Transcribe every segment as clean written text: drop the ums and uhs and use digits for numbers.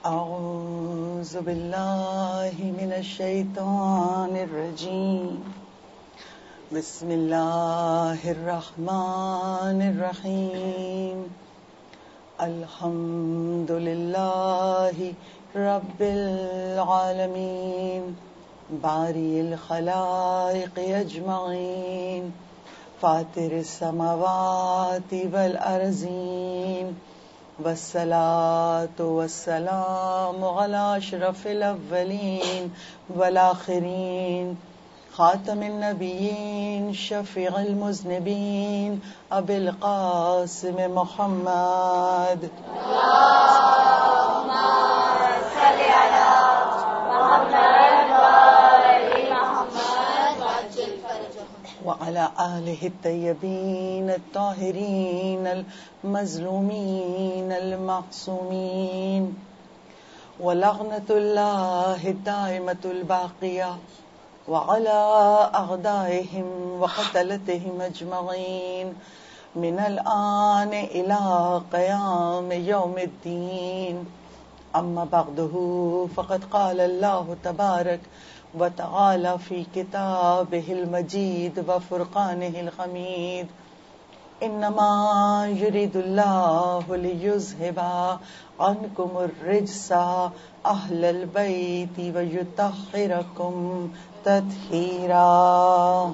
أعوذ بالله من الشيطان الرجيم بسم الله الرحمن الرحيم الحمد لله رب العالمين بارئ الخلائق أجمعين فاطر السماوات والأرضين والصلاة والسلام على أشرف الأولين والآخرين خاتم النبيين شفيع المذنبين أبي القاسم محمد اللهم صل على محمد وآل محمد وعجل فرجهم وعلى آله الطيبين الطاهرين المظلومين المعصومين ولعنة الله الدائمة الباقية وعلى أعدائهم وقتلتهم أجمعين من الآن إلى قيام يوم الدين أما بعده فقد قال الله تبارك وتعالى في كتابه المجيد وفرقانه الحميد إنما يريد الله ليذهب عنكم الرجس أهل البيت ويطهركم تطهيرا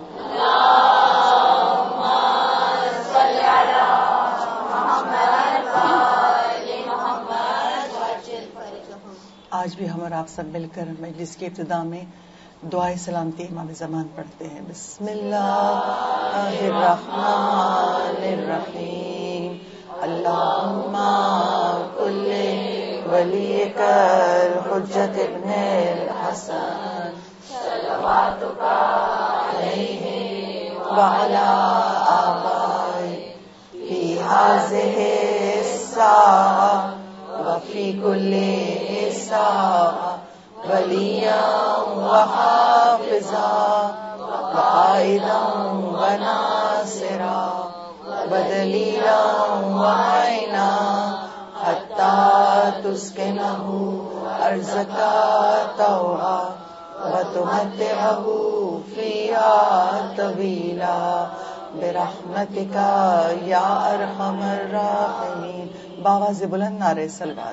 اللهم صل على محمد وآل محمد وعجل فرجهم. آج بھی ہم اور آپ سب مل کر مجلس کی ابتدا میں دعائے سلامتی امام زمان پڑھتے ہیں. بسم اللہ الرحمن الرحیم. اللہم کل ولیک الحجۃ ابن الحسن صلواتک علیہ وعلی آبائہ فی ہذہ الساعۃ وفی کل ساعۃ ولیاً وحافظا وقائدا وناصرا ودلیلا وعینا حتی تسکنہ ارضک طوعا وتمتعہ فیہا طویلا برحمتک یا ارحم الراحمین. باواز بلند نعرہ صلوات.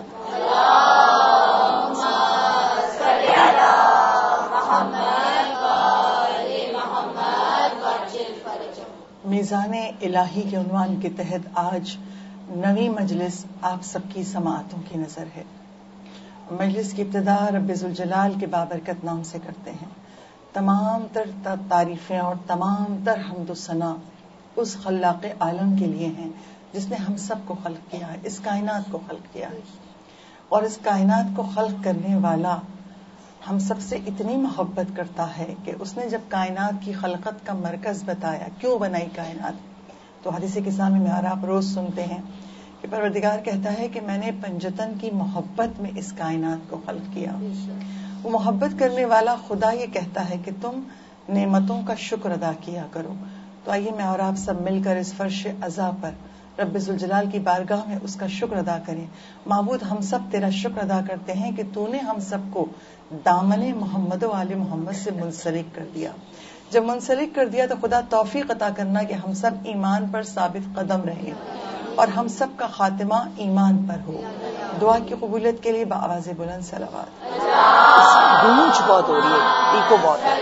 میزان الہی کے عنوان کے تحت آج نویں مجلس آپ سب کی سماعتوں کی نظر ہے. مجلس کی ابتدا رب ذوالجلال کے بابرکت نام سے کرتے ہیں. تمام تر تعریفیں اور تمام تر حمد و ثنا اس خلاق عالم کے لیے ہیں جس نے ہم سب کو خلق کیا ہے، اس کائنات کو خلق کیا ہے. اور اس کائنات کو خلق کرنے والا ہم سب سے اتنی محبت کرتا ہے کہ اس نے جب کائنات کی خلقت کا مرکز بتایا، کیوں بنائی کائنات، تو حدیث قدسیٰ میں اور آپ روز سنتے ہیں کہ پروردگار کہتا ہے کہ میں نے پنجتن کی محبت میں اس کائنات کو خلق کیا. وہ محبت کرنے والا خدا یہ کہتا ہے کہ تم نعمتوں کا شکر ادا کیا کرو. تو آئیے میں اور آپ سب مل کر اس فرش عزا پر رب ذوالجلال کی بارگاہ میں اس کا شکر ادا کریں. معبود ہم سب تیرا شکر ادا کرتے ہیں کہ تو نے ہم سب کو دامن محمد و آل محمد سے منسلک کر دیا. جب منسلک کر دیا تو خدا توفیق عطا کرنا کہ ہم سب ایمان پر ثابت قدم رہیں اور ہم سب کا خاتمہ ایمان پر ہو. دعا کی قبولیت کے لیے بآواز بلند صلوات. گونج بہت ہو رہی ہے، ایکو بہت ہے.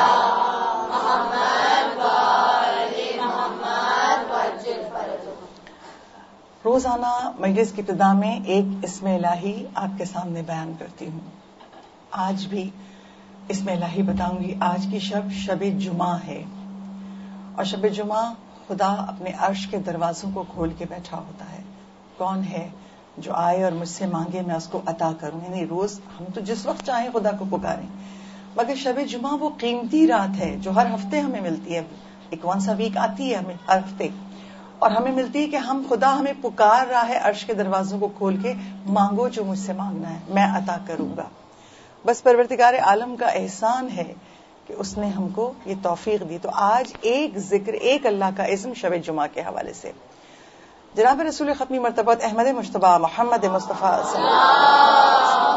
روزانہ مجلس کی ابتدا میں ایک اسم الہی آپ کے سامنے بیان کرتی ہوں. آج بھی اسم الہی بتاؤں گی. آج کی شب جمعہ ہے اور شب جمعہ خدا اپنے عرش کے دروازوں کو کھول کے بیٹھا ہوتا ہے. کون ہے جو آئے اور مجھ سے مانگے میں اس کو عطا کروں. یعنی روز ہم تو جس وقت چاہیں خدا کو پکاریں، مگر شب جمعہ وہ قیمتی رات ہے جو ہر ہفتے ہمیں ملتی ہے. ایک ونس اے ویک آتی ہے ہمیں ہر ہفتے، اور ہمیں ملتی ہے کہ خدا ہمیں پکار رہا ہے عرش کے دروازوں کو کھول کے، مانگو جو مجھ سے مانگنا ہے میں عطا کروں گا. بس پروردگار عالم کا احسان ہے کہ اس نے ہم کو یہ توفیق دی. تو آج ایک ذکر، ایک اللہ کا اسم شب جمعہ کے حوالے سے. جناب رسول ختمی مرتبہ احمد مجتبی محمد مصطفیٰ صلی اللہ علیہ وسلم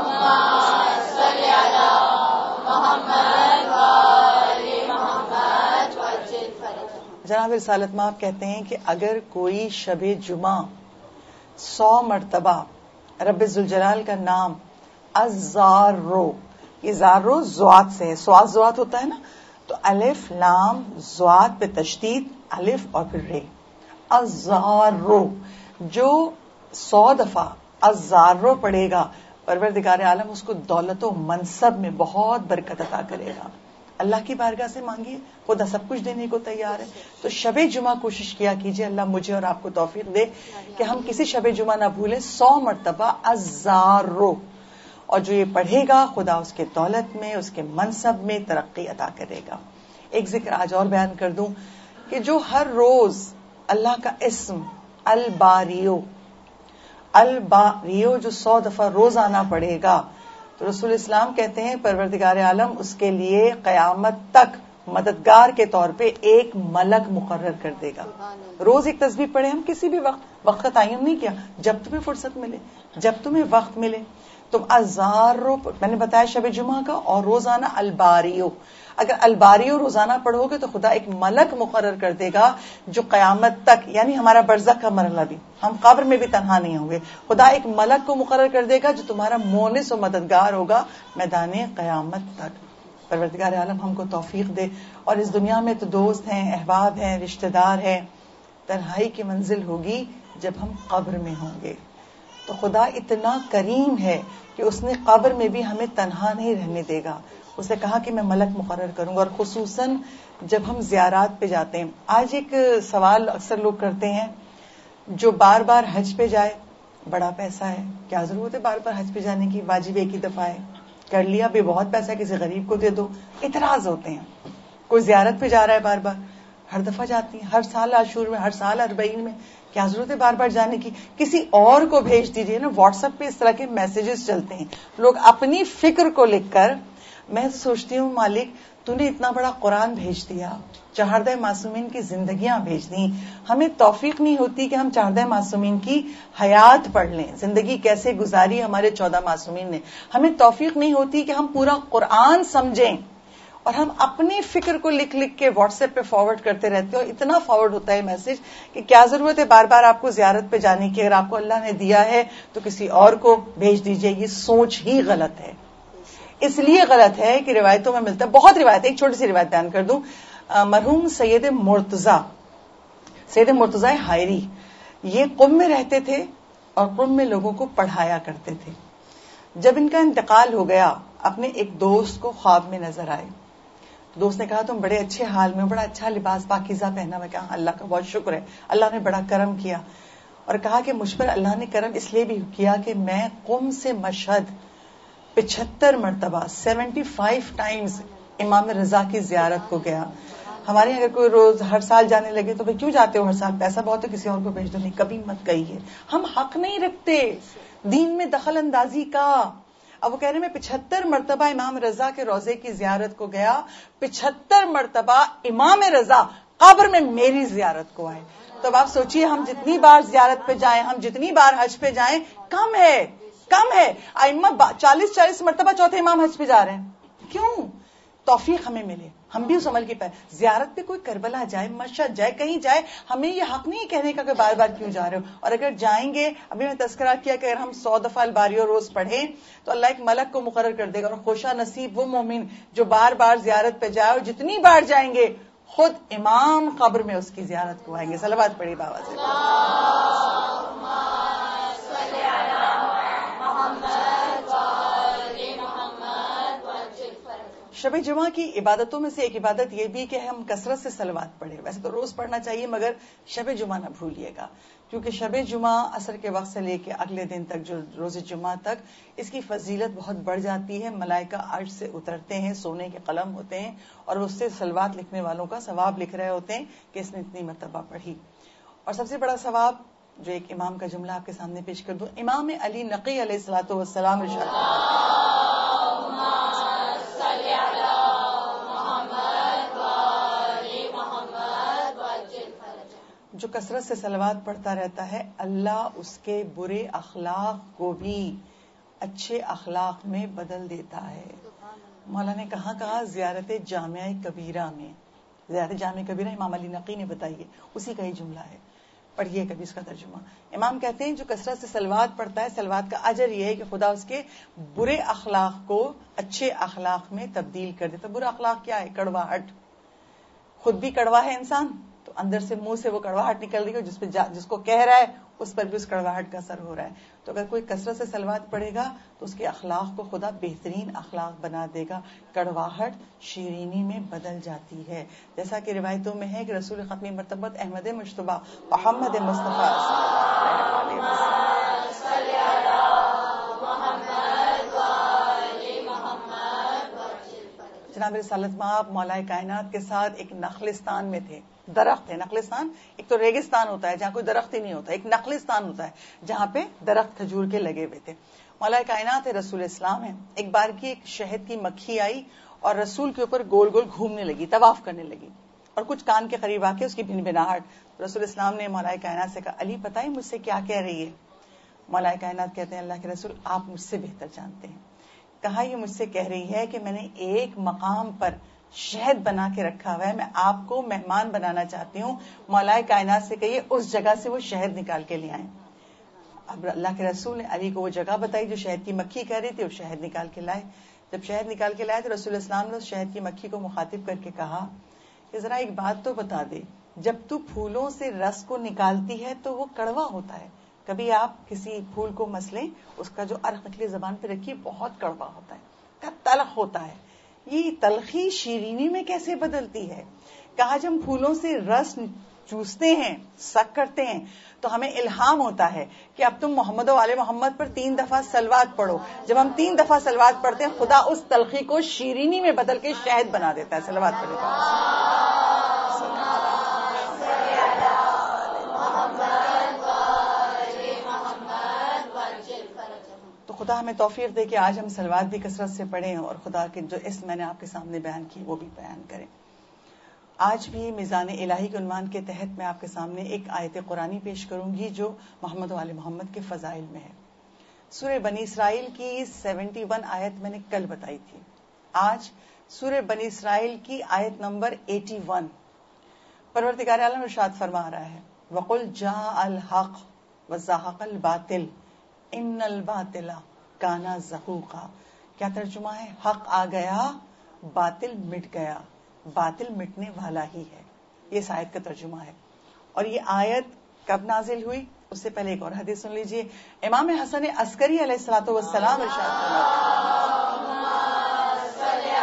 جناب رسالت مآب کہتے ہیں کہ اگر کوئی شب جمعہ 100 مرتبہ رب ذوالجلال کا نام الزارو، یہ زارو زوات سے ہے، سواد زوات ہوتا ہے نا، تو الف لام زوات پہ تشدید، الف اور پھر رے، الزارو، جو 100 دفعہ الزارو پڑھے گا پروردگار عالم اس کو دولت و منصب میں بہت برکت عطا کرے گا. اللہ کی بارگاہ سے مانگیے، خدا سب کچھ دینے کو تیار ہے. تو شب جمعہ کوشش کیا کیجیے، اللہ مجھے اور آپ کو توفیق دے کہ ہم کسی شب جمعہ نہ بھولیں. 100 مرتبہ الزارو، اور جو یہ پڑھے گا خدا اس کے دولت میں، اس کے منصب میں ترقی عطا کرے گا. ایک ذکر آج اور بیان کر دوں کہ جو ہر روز اللہ کا اسم الباریو جو 100 دفعہ روزانہ پڑھے گا تو رسول اسلام کہتے ہیں پروردگار عالم اس کے لیے قیامت تک مددگار کے طور پہ ایک ملک مقرر کر دے گا. روز ایک تسبیح پڑھے، ہم کسی بھی وقت کا تعین نہیں کیا، جب تمہیں فرصت ملے، جب تمہیں وقت ملے. تم الزارو میں نے بتایا شب جمعہ کا، اور روزانہ الباریو. اگر الباریو روزانہ پڑھو گے تو خدا ایک ملک مقرر کر دے گا جو قیامت تک، یعنی ہمارا برزخ کا مرحلہ بھی، ہم قبر میں بھی تنہا نہیں ہوں گے. خدا ایک ملک کو مقرر کر دے گا جو تمہارا مونس و مددگار ہوگا میدان قیامت تک. پروردگار عالم ہم کو توفیق دے. اور اس دنیا میں تو دوست ہیں، احباب ہیں، رشتہ دار ہیں، تنہائی کی منزل ہوگی جب ہم قبر میں ہوں گے. تو خدا اتنا کریم ہے کہ اس نے قبر میں بھی ہمیں تنہا نہیں رہنے دے گا. اس نے کہا کہ میں ملک مقرر کروں گا. اور خصوصاً جب ہم زیارات پہ جاتے ہیں، آج ایک سوال اکثر لوگ کرتے ہیں، جو بار بار حج پہ جائے، بڑا پیسہ ہے، کیا ضرورت ہے بار بار حج پہ جانے کی، واجب ایک ہی دفعہ ہے، کر لیا بھی بہت پیسہ ہے، کسی غریب کو دے دو. اعتراض ہوتے ہیں. کوئی زیارت پہ جا رہا ہے بار بار، ہر دفعہ جاتی ہیں، ہر سال عاشور میں، ہر سال اربعین میں، کیا ضرورت ہے بار بار جانے کی، کسی اور کو بھیج دیجئے نا. واٹس ایپ پہ اس طرح کے میسیجز چلتے ہیں، لوگ اپنی فکر کو لکھ کر. میں سوچتی ہوں مالک تو نے اتنا بڑا قرآن بھیج دیا، 14 معصومین کی زندگیاں بھیج دیں، ہمیں توفیق نہیں ہوتی کہ ہم 14 معصومین کی حیات پڑھ لیں، زندگی کیسے گزاری ہمارے 14 معصومین نے. ہمیں توفیق نہیں ہوتی کہ ہم پورا قرآن سمجھیں، اور ہم اپنی فکر کو لکھ لکھ کے واٹس ایپ پہ فارورڈ کرتے رہتے ہو. اتنا فارورڈ ہوتا ہے میسج کہ کیا ضرورت ہے بار بار آپ کو زیارت پہ جانے کی. اگر آپ کو اللہ نے دیا ہے تو کسی اور کو بھیج دیجئے. یہ سوچ ہی غلط ہے. اس لیے غلط ہے کہ روایتوں میں ملتا ہے، بہت روایت ہے، ایک چھوٹی سی روایت بیان کر دوں. مرحوم سید مرتضی حائری، یہ قم میں رہتے تھے اور قم میں لوگوں کو پڑھایا کرتے تھے. جب ان کا انتقال ہو گیا، اپنے ایک دوست کو خواب میں نظر آئے. دوست نے کہا تم بڑے اچھے حال میں، بڑا اچھا لباس پاکیزہ پہنا. میں کہا اللہ کا بہت شکر ہے، اللہ نے بڑا کرم کیا. اور کہا کہ مجھ پر اللہ نے کرم اس لیے بھی کیا کہ میں قم سے مشہد 75 مرتبہ 75 ٹائمز امام رضا کی زیارت کو گیا. ہمارے یہاں اگر کوئی روز ہر سال جانے لگے تو بھئی کیوں جاتے ہو ہر سال، پیسہ بہت ہے کسی اور کو بھیج دو. نہیں، کبھی مت کہیے، ہم حق نہیں رکھتے دین میں دخل اندازی کا. اب وہ کہہ رہے میں 75 مرتبہ امام رضا کے روضے کی زیارت کو گیا، 75 مرتبہ امام رضا قبر میں میری زیارت کو آئے. تو اب آپ سوچئے ہم جتنی بار زیارت پہ جائیں، ہم جتنی بار حج پہ جائیں، کم ہے. ائمہ 40 مرتبہ چوتھے امام حج پہ جا رہے ہیں. کیوں؟ توفیق ہمیں ملے، ہم بھی اس عمل کی زیارت پہ کوئی کربلا جائے، مشہد جائے، کہیں جائے، ہمیں یہ حق نہیں کہنے کا کہ بار بار کیوں جا رہے ہو. اور اگر جائیں گے، ابھی میں تذکرہ کیا کہ اگر ہم 100 دفعہ الباریو روز پڑھیں تو اللہ ایک ملک کو مقرر کر دے گا. اور خوشا نصیب وہ مومن جو بار بار زیارت پہ جائے، اور جتنی بار جائیں گے خود امام قبر میں اس کی زیارت کو آئیں گے. صلوات پڑھی بابا سے. شب جمعہ کی عبادتوں میں سے ایک عبادت یہ بھی کہ ہم کثرت سے صلوات پڑھیں. ویسے تو روز پڑھنا چاہیے مگر شب جمعہ نہ بھولیے گا، کیونکہ شب جمعہ عصر کے وقت سے لے کے اگلے دن تک جو روز جمعہ تک اس کی فضیلت بہت بڑھ جاتی ہے. ملائکہ عرش سے اترتے ہیں، سونے کے قلم ہوتے ہیں اور اس سے صلوات لکھنے والوں کا ثواب لکھ رہے ہوتے ہیں کہ اس نے اتنی مرتبہ پڑھی. اور سب سے بڑا ثواب جو ایک امام کا جملہ آپ کے سامنے پیش کر دوں، امام علی نقی علیہ الصلوۃ والسلام ارشاد جو کثرت سے صلوات پڑھتا رہتا ہے، اللہ اس کے برے اخلاق کو بھی اچھے اخلاق میں بدل دیتا ہے. مولا نے کہاں کہا؟ زیارت جامعہ کبیرہ میں. زیادہ جامع کبیرہ امام علی نقی نے بتائی ہے، اسی کا ہی جملہ ہے. پڑھیے کبھی اس کا ترجمہ. امام کہتے ہیں جو کثرت سے صلوات پڑھتا ہے، صلوات کا اجر یہ ہے کہ خدا اس کے برے اخلاق کو اچھے اخلاق میں تبدیل کر دیتا. برا اخلاق کیا ہے؟ کڑواہٹ. خود بھی کڑوا ہے انسان تو اندر سے منہ سے وہ کڑواہٹ نکل رہی ہے، جس کو کہہ رہا ہے اس پر بھی اس کڑواہٹ کا اثر ہو رہا ہے. تو اگر کوئی کثرت سے صلوات پڑھے گا تو اس کے اخلاق کو خدا بہترین اخلاق بنا دے گا. کڑواہٹ شیرینی میں بدل جاتی ہے، جیسا کہ روایتوں میں ہے کہ رسول ختمی مرتبت احمد مجتبیٰ محمد مصطفیٰ جناب رسالت مآب مولا کائنات کے ساتھ ایک نخلستان میں تھے. درخت ہے، نخلستان ایک تو ریگستان ہوتا ہے جہاں کوئی درخت ہی نہیں ہوتا، ایک نخلستان ہوتا ہے جہاں پہ درخت کھجور کے لگے ہوئے تھے. مولا کائنات ہے، رسول اسلام ہے. ایک بار کی ایک شہد کی مکھی آئی اور رسول کے اوپر گول گول گھومنے لگی، طواف کرنے لگی اور کچھ کان کے قریب آ کے اس کی بھنبھناہٹ. رسول اسلام نے مولا کائنات سے کہا علی پتہ ہے مجھ سے کیا کہہ رہی ہے؟ مولا کائنات کہتے ہیں اللہ کے رسول آپ مجھ سے بہتر جانتے ہیں. کہا یہ مجھ سے کہہ رہی ہے کہ میں نے ایک مقام پر شہد بنا کے رکھا ہوا ہے، میں آپ کو مہمان بنانا چاہتی ہوں، مولا کائنات سے کہیے اس جگہ سے وہ شہد نکال کے لے آئیں. اب اللہ کے رسول نے علی کو وہ جگہ بتائی جو شہد کی مکھی کہہ رہی تھی، اور شہد نکال کے لائے. جب شہد نکال کے لائے تو رسول اسلام نے اس شہد کی مکھی کو مخاطب کر کے کہا کہ ذرا ایک بات تو بتا دے، جب تو پھولوں سے رس کو نکالتی ہے تو وہ کڑوا ہوتا ہے. کبھی آپ کسی پھول کو مسلیں، اس کا جو عرق نکلے زبان پہ رکھیے، بہت کڑوا ہوتا ہے، تلخ ہوتا ہے. یہ تلخی شیرینی میں کیسے بدلتی ہے؟ کہا جب ہم پھولوں سے رس چوستے ہیں، سک کرتے ہیں تو ہمیں الہام ہوتا ہے کہ اب تم محمد و آل محمد پر 3 دفعہ صلوات پڑھو. جب ہم 3 دفعہ صلوات پڑھتے ہیں خدا اس تلخی کو شیرینی میں بدل کے شہد بنا دیتا ہے. صلوات پڑھنے کا تو خدا ہمیں توفیق دے کہ آج ہم صلوات بھی کثرت سے پڑھیں اور خدا کے جو اسم میں نے آپ کے سامنے بیان کی وہ بھی بیان کریں. آج بھی میزان الہی کے عنوان کے تحت میں آپ کے سامنے ایک آیت قرآنی پیش کروں گی جو محمد و آل محمد کے فضائل میں ہے. سورہ بنی اسرائیل کی 71 آیت میں نے کل بتائی تھی. آج سورہ بنی اسرائیل کی آیت نمبر 81. پروردگار عالم ارشاد فرما رہا ہے وَقُلْ جَاءَ الْحَقُّ وَزَهَقَ الْبَاطِلُ ان الباطل کان زہوقا. کیا ترجمہ ہے؟ حق آ گیا، باطل مٹ گیا، باطل مٹنے والا ہی ہے. یہ اس آیت کا ترجمہ ہے. اور یہ آیت کب نازل ہوئی؟ اس سے پہلے ایک اور حدیث سن لیجئے. امام حسن عسکری علیہ الصلوۃ والسلام ارشاد فرماتے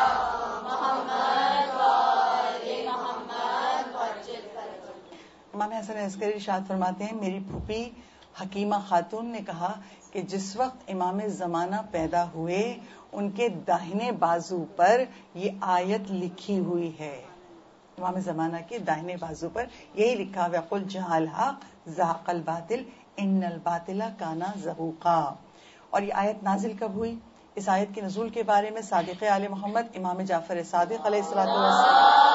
ہیں امام حسن عسکری ارشاد فرماتے ہیں میری پھوپھی حکیمہ خاتون نے کہا کہ جس وقت امام زمانہ پیدا ہوئے ان کے داہنے بازو پر یہ آیت لکھی ہوئی ہے. امام زمانہ کے داہنے بازو پر یہی لکھا ہوا قل جاء الحق زهق الباطل ان الباطل کان زہوقا. اور یہ آیت نازل کب ہوئی؟ اس آیت کے نزول کے بارے میں صادق آل محمد امام جعفر صادق علیہ الصلوۃ والسلام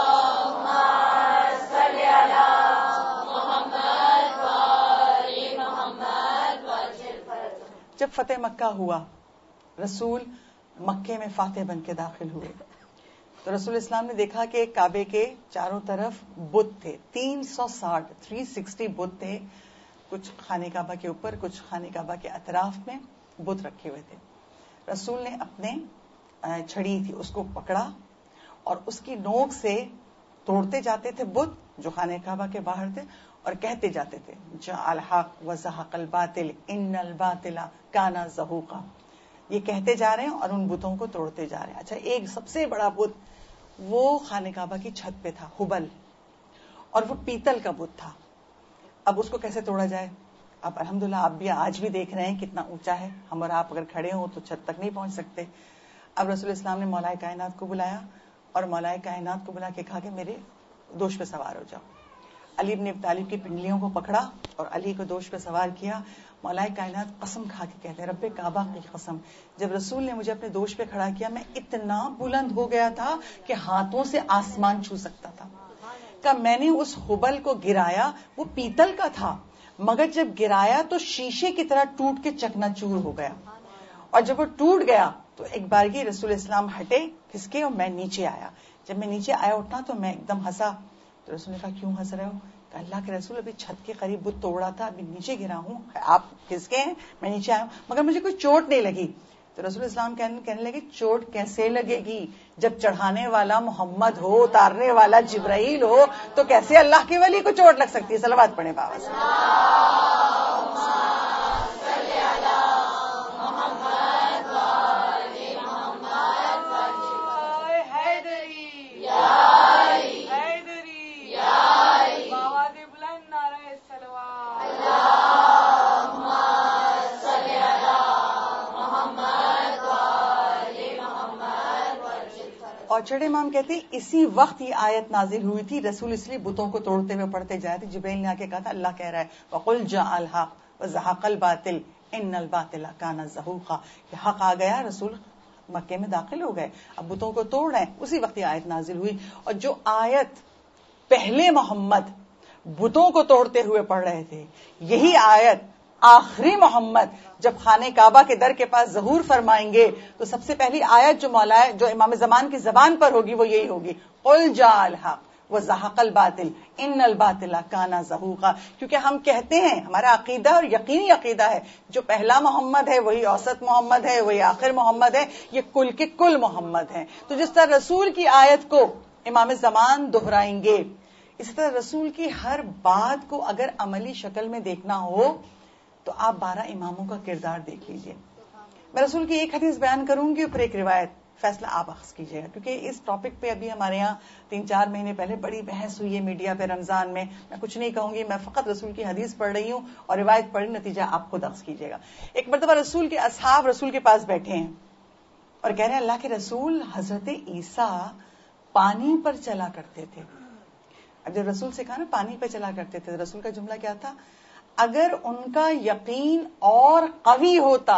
جب فتح مکہ ہوا، رسول مکے میں فاتح بن کے داخل ہوئے تو رسول اسلام نے دیکھا کہ کعبے کے چاروں طرف بت تھے. 360 بت تھے. کچھ خانہ کعبہ کے اوپر، کچھ خانہ کعبہ کے اطراف میں بت رکھے ہوئے تھے. رسول نے اپنے چھڑی تھی اس کو پکڑا اور اس کی نوک سے توڑتے جاتے تھے بت جو خانہ کعبہ کے باہر تھے اور کہتے جاتے تھے جاء الحق وزهق الباطل ان الباطل کان زہوقا. یہ کہتے جا رہے ہیں اور ان بتوں کو توڑتے جا رہے ہیں. اچھا، ایک سب سے بڑا بت وہ خانہ کعبہ کی چھت پہ تھا، ہبل، اور وہ پیتل کا بت تھا. اب اس کو کیسے توڑا جائے؟ اب الحمدللہ آپ بھی آج بھی دیکھ رہے ہیں کتنا اونچا ہے. ہم اور آپ اگر کھڑے ہوں تو چھت تک نہیں پہنچ سکتے. اب رسول اسلام نے مولا کائنات کو بلایا اور مولا کائنات کو بلا کے کہا کہ میرے دوش پہ سوار ہو جاؤ. علی بن ابی طالب کی پنڈلیوں کو پکڑا اور علی کو دوش پہ سوار کیا. مولا کائنات قسم کھا کے کہتے ہیں رب کعبہ کی قسم، جب رسول نے مجھے اپنے دوش پہ کھڑا کیا میں اتنا بلند ہو گیا تھا کہ ہاتھوں سے آسمان چھو سکتا تھا. کہ میں نے اس حبل کو گرایا، وہ پیتل کا تھا مگر جب گرایا تو شیشے کی طرح ٹوٹ کے چکنا چور ہو گیا، اور جب وہ ٹوٹ گیا تو ایک بارگی رسول اسلام ہٹے کھسکے اور میں نیچے آیا. جب میں نیچے آیا اٹھنا تو میں ایک دم ہنسا. تو رسول نے کہا کیوں ہنس رہے ہو؟ کہ اللہ کے رسول ابھی چھت کے قریب بت توڑا تھا, ابھی نیچے گرا ہوں, آپ کھسکے ہیں, میں نیچے آیا ہوں, مگر مجھے کوئی چوٹ نہیں لگی. تو رسول اسلام کہنے لگے چوٹ کیسے لگے گی جب چڑھانے والا محمد ہو, اتارنے والا جبرائیل ہو, تو کیسے اللہ کے ولی کو چوٹ لگ سکتی ہے؟ صلوات پڑھیں بابا سے. اور چڑے امام کہتے ہیں اسی وقت یہ آیت نازل ہوئی تھی. رسول اس لیے بتوں کو توڑتے ہوئے پڑھتے جائے تھے. جبرائیل نے آ کے کہا تھا اللہ کہہ رہا ہے وَقُلْ جَاءَ الْحَقُّ وَزَهَقَ الْبَاطِلُ إِنَّ الْبَاطِلَ كَانَ زَهُوقًا, کہ حق آ گیا, رسول مکے میں داخل ہو گئے, اب بتوں کو توڑ رہے ہیں. اسی وقت یہ آیت نازل ہوئی. اور جو آیت پہلے محمد بتوں کو توڑتے ہوئے پڑھ رہے تھے, یہی آیت آخری محمد جب خانہ کعبہ کے در کے پاس ظہور فرمائیں گے تو سب سے پہلی آیت جو امام زمان کی زبان پر ہوگی وہ یہی ہوگی قل جاء الحق وزهق الباطل ان الباطل کان زہوقا. کیونکہ ہم کہتے ہیں, ہمارا عقیدہ اور یقینی عقیدہ ہے, جو پہلا محمد ہے وہی اوسط محمد ہے, وہی آخر محمد ہے, یہ کل کے کل محمد ہیں. تو جس طرح رسول کی آیت کو امام زمان دہرائیں گے, اسی طرح رسول کی ہر بات کو اگر عملی شکل میں دیکھنا ہو تو آپ 12 اماموں کا کردار دیکھ لیجئے. میں رسول کی ایک حدیث بیان کروں گی اور پھر ایک روایت, فیصلہ آپ اخذ کیجئے گا, کیونکہ اس ٹاپک پہ ابھی ہمارے یہاں 3-4 مہینے پہلے بڑی بحث ہوئی ہے میڈیا پہ رمضان میں. میں کچھ نہیں کہوں گی, میں فقط رسول کی حدیث پڑھ رہی ہوں اور روایت پڑھی, نتیجہ آپ خود اخذ کیجئے گا. ایک مرتبہ رسول کے اصحاب رسول کے پاس بیٹھے ہیں اور کہہ رہے ہیں اللہ کے رسول حضرت عیسیٰ پانی پر چلا کرتے تھے. اب جب رسول سے کہا نا پانی پہ چلا کرتے تھے, رسول کا جملہ کیا تھا؟ اگر ان کا یقین اور قوی ہوتا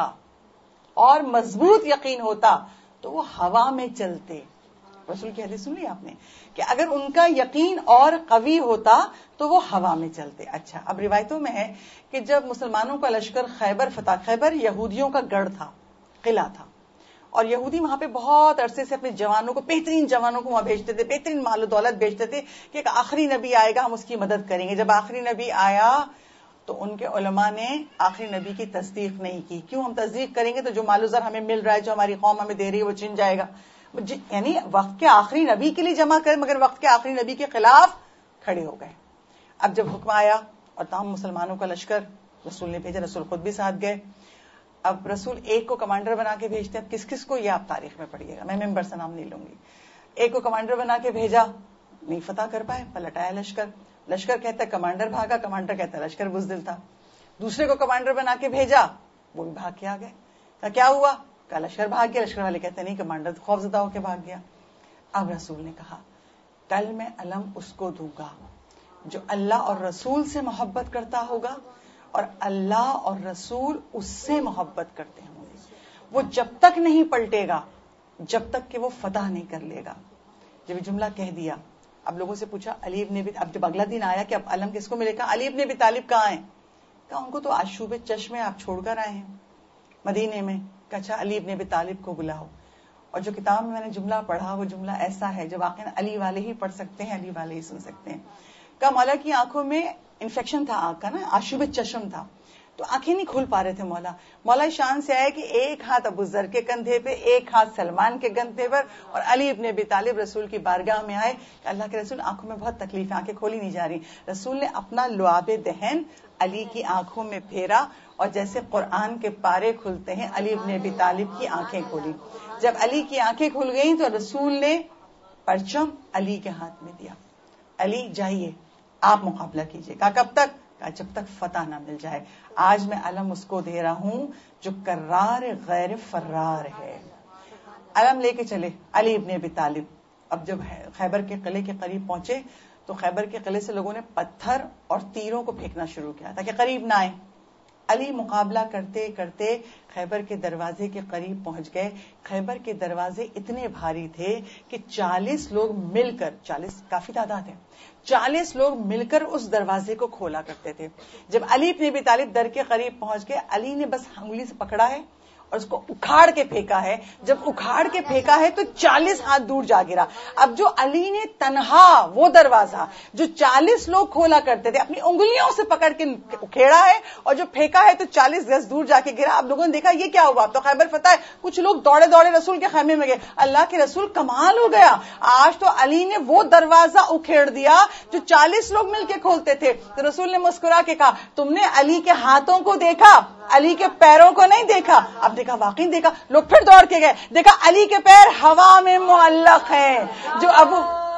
اور مضبوط یقین ہوتا تو وہ ہوا میں چلتے. رسول کی حدیث سن لی آپ نے کہ اگر ان کا یقین اور قوی ہوتا تو وہ ہوا میں چلتے. اچھا, اب روایتوں میں ہے کہ جب مسلمانوں کا لشکر خیبر یہودیوں کا گڑھ تھا, قلعہ تھا, اور یہودی وہاں پہ بہت عرصے سے اپنے جوانوں کو, بہترین جوانوں کو وہاں بھیجتے تھے, بہترین مال و دولت بھیجتے تھے کہ ایک آخری نبی آئے گا ہم اس کی مدد کریں گے. جب آخری نبی آیا تو ان کے علماء نے آخری نبی کی تصدیق نہیں کی. کیوں ہم تصدیق کریں گے تو جو مال و زر ہمیں مل رہا ہے, جو ہماری قوم ہمیں دے رہی ہے, وہ چھن جائے گا. یعنی وقت کے آخری نبی کے لیے جمع کرے, مگر وقت کے آخری نبی کے خلاف کھڑے ہو گئے. اب جب حکم آیا اور تمام مسلمانوں کا لشکر رسول نے بھیجا, رسول خود بھی ساتھ گئے. اب رسول ایک کو کمانڈر بنا کے بھیجتے ہیں. اب کس کس کو یہ آپ تاریخ میں پڑھیے گا, میں ممبر سے نام نہیں لوں گی. ایک کو کمانڈر بنا کے بھیجا, نہیں فتح کر پائے, پلٹایا لشکر کہتا ہے کمانڈر بھاگا, کمانڈر کہتا ہے لشکر بزدل تھا. دوسرے کو کمانڈر بنا کے بھیجا, وہ بھی بھاگ کے آ گئے. کیا ہوا؟ کہ لشکر بھاگ گیا. لشکر والے کہتے ہیں نہیں, کمانڈر خوف زدہ ہو کے بھاگ گیا. اب رسول نے کہا کل میں علم اس کو دوں گا جو اللہ اور رسول سے محبت کرتا ہوگا اور اللہ اور رسول اس سے محبت کرتے ہوں گے. وہ جب تک نہیں پلٹے گا جب تک کہ وہ فتح نہیں کر لے گا. جب یہ جملہ کہہ دیا, اب لوگوں سے پوچھا علی ابن ابی, اب جب اگلا دن آیا کہ اب علم کس کو ملے گا, علی ابن ابی طالب کہاں ہیں؟ کہا ان کو تو آشوب چشم میں آپ چھوڑ کر آئے ہیں مدینے میں. کہ اچھا علی ابن ابی طالب کو بلاؤ. اور جو کتاب میں نے جملہ پڑھا وہ جملہ ایسا ہے جو واقعا علی والے ہی پڑھ سکتے ہیں, علی والے ہی سن سکتے ہیں. کہ مولا کی آنکھوں میں انفیکشن تھا, آنکھ کا نا آشوب چشم تھا, تو آنکھیں نہیں کھول پا رہے تھے. مولا شان سے آئے کہ ایک ہاتھ ابو ذر کے کندھے پہ, ایک ہاتھ سلمان کے کندھے پر, اور علی ابن ابی طالب رسول کی بارگاہ میں آئے کہ اللہ کے رسول آنکھوں میں بہت تکلیف ہے, آنکھیں کھولی نہیں جا رہی. رسول نے اپنا لعاب دہن علی کی آنکھوں میں پھیرا اور جیسے قرآن کے پارے کھلتے ہیں علی ابن ابی طالب کی آنکھیں کھولی. جب علی کی آنکھیں کھل گئیں تو رسول نے پرچم علی کے ہاتھ میں دیا, علی جائیے آپ مقابلہ کیجیے. کہا کب تک؟ کہا جب تک فتح نہ مل جائے. آج میں علم اس کو دے رہا ہوں جو کرار غیر فرار ہے. علم لے کے چلے علی ابن ابی طالب. اب جب خیبر کے قلعے کے قریب پہنچے تو خیبر کے قلعے سے لوگوں نے پتھر اور تیروں کو پھینکنا شروع کیا تاکہ قریب نہ آئے. علی مقابلہ کرتے کرتے خیبر کے دروازے کے قریب پہنچ گئے. خیبر کے دروازے اتنے بھاری تھے کہ 40 لوگ مل کر, 40 کافی تعداد ہے, 40 لوگ مل کر اس دروازے کو کھولا کرتے تھے. جب علی ابن ابی طالب در کے قریب پہنچ گئے, علی نے بس انگلی سے پکڑا ہے اور اس کو اکھاڑ کے پھینکا ہے. جب اکھاڑ کے پھینکا ہے تو 40 ہاتھ دور جا گرا. اب جو علی نے تنہا وہ دروازہ جو 40 لوگ کھولا کرتے تھے اپنی انگلیوں سے پکڑ کے کھیڑا ہے اور جو پھینکا ہے تو 40 گز دور جا کے گرا. اب لوگوں نے دیکھا یہ کیا ہوا, اب تو خیبر فتح ہے. کچھ لوگ دوڑے دوڑے رسول کے خیمے میں گئے. اللہ کے رسول کمال ہو گیا, آج تو علی نے وہ دروازہ اکھیڑ دیا جو 40 لوگ مل کے کھولتے تھے. تو رسول نے مسکرا کے کہا تم نے علی کے ہاتھوں کو دیکھا, علی کے پیروں کو نہیں دیکھا. اب دیکھا واقعی دیکھا. لوگ پھر دوڑ کے گئے, دیکھا علی کے پیر ہوا میں معلق ہیں. جو ابو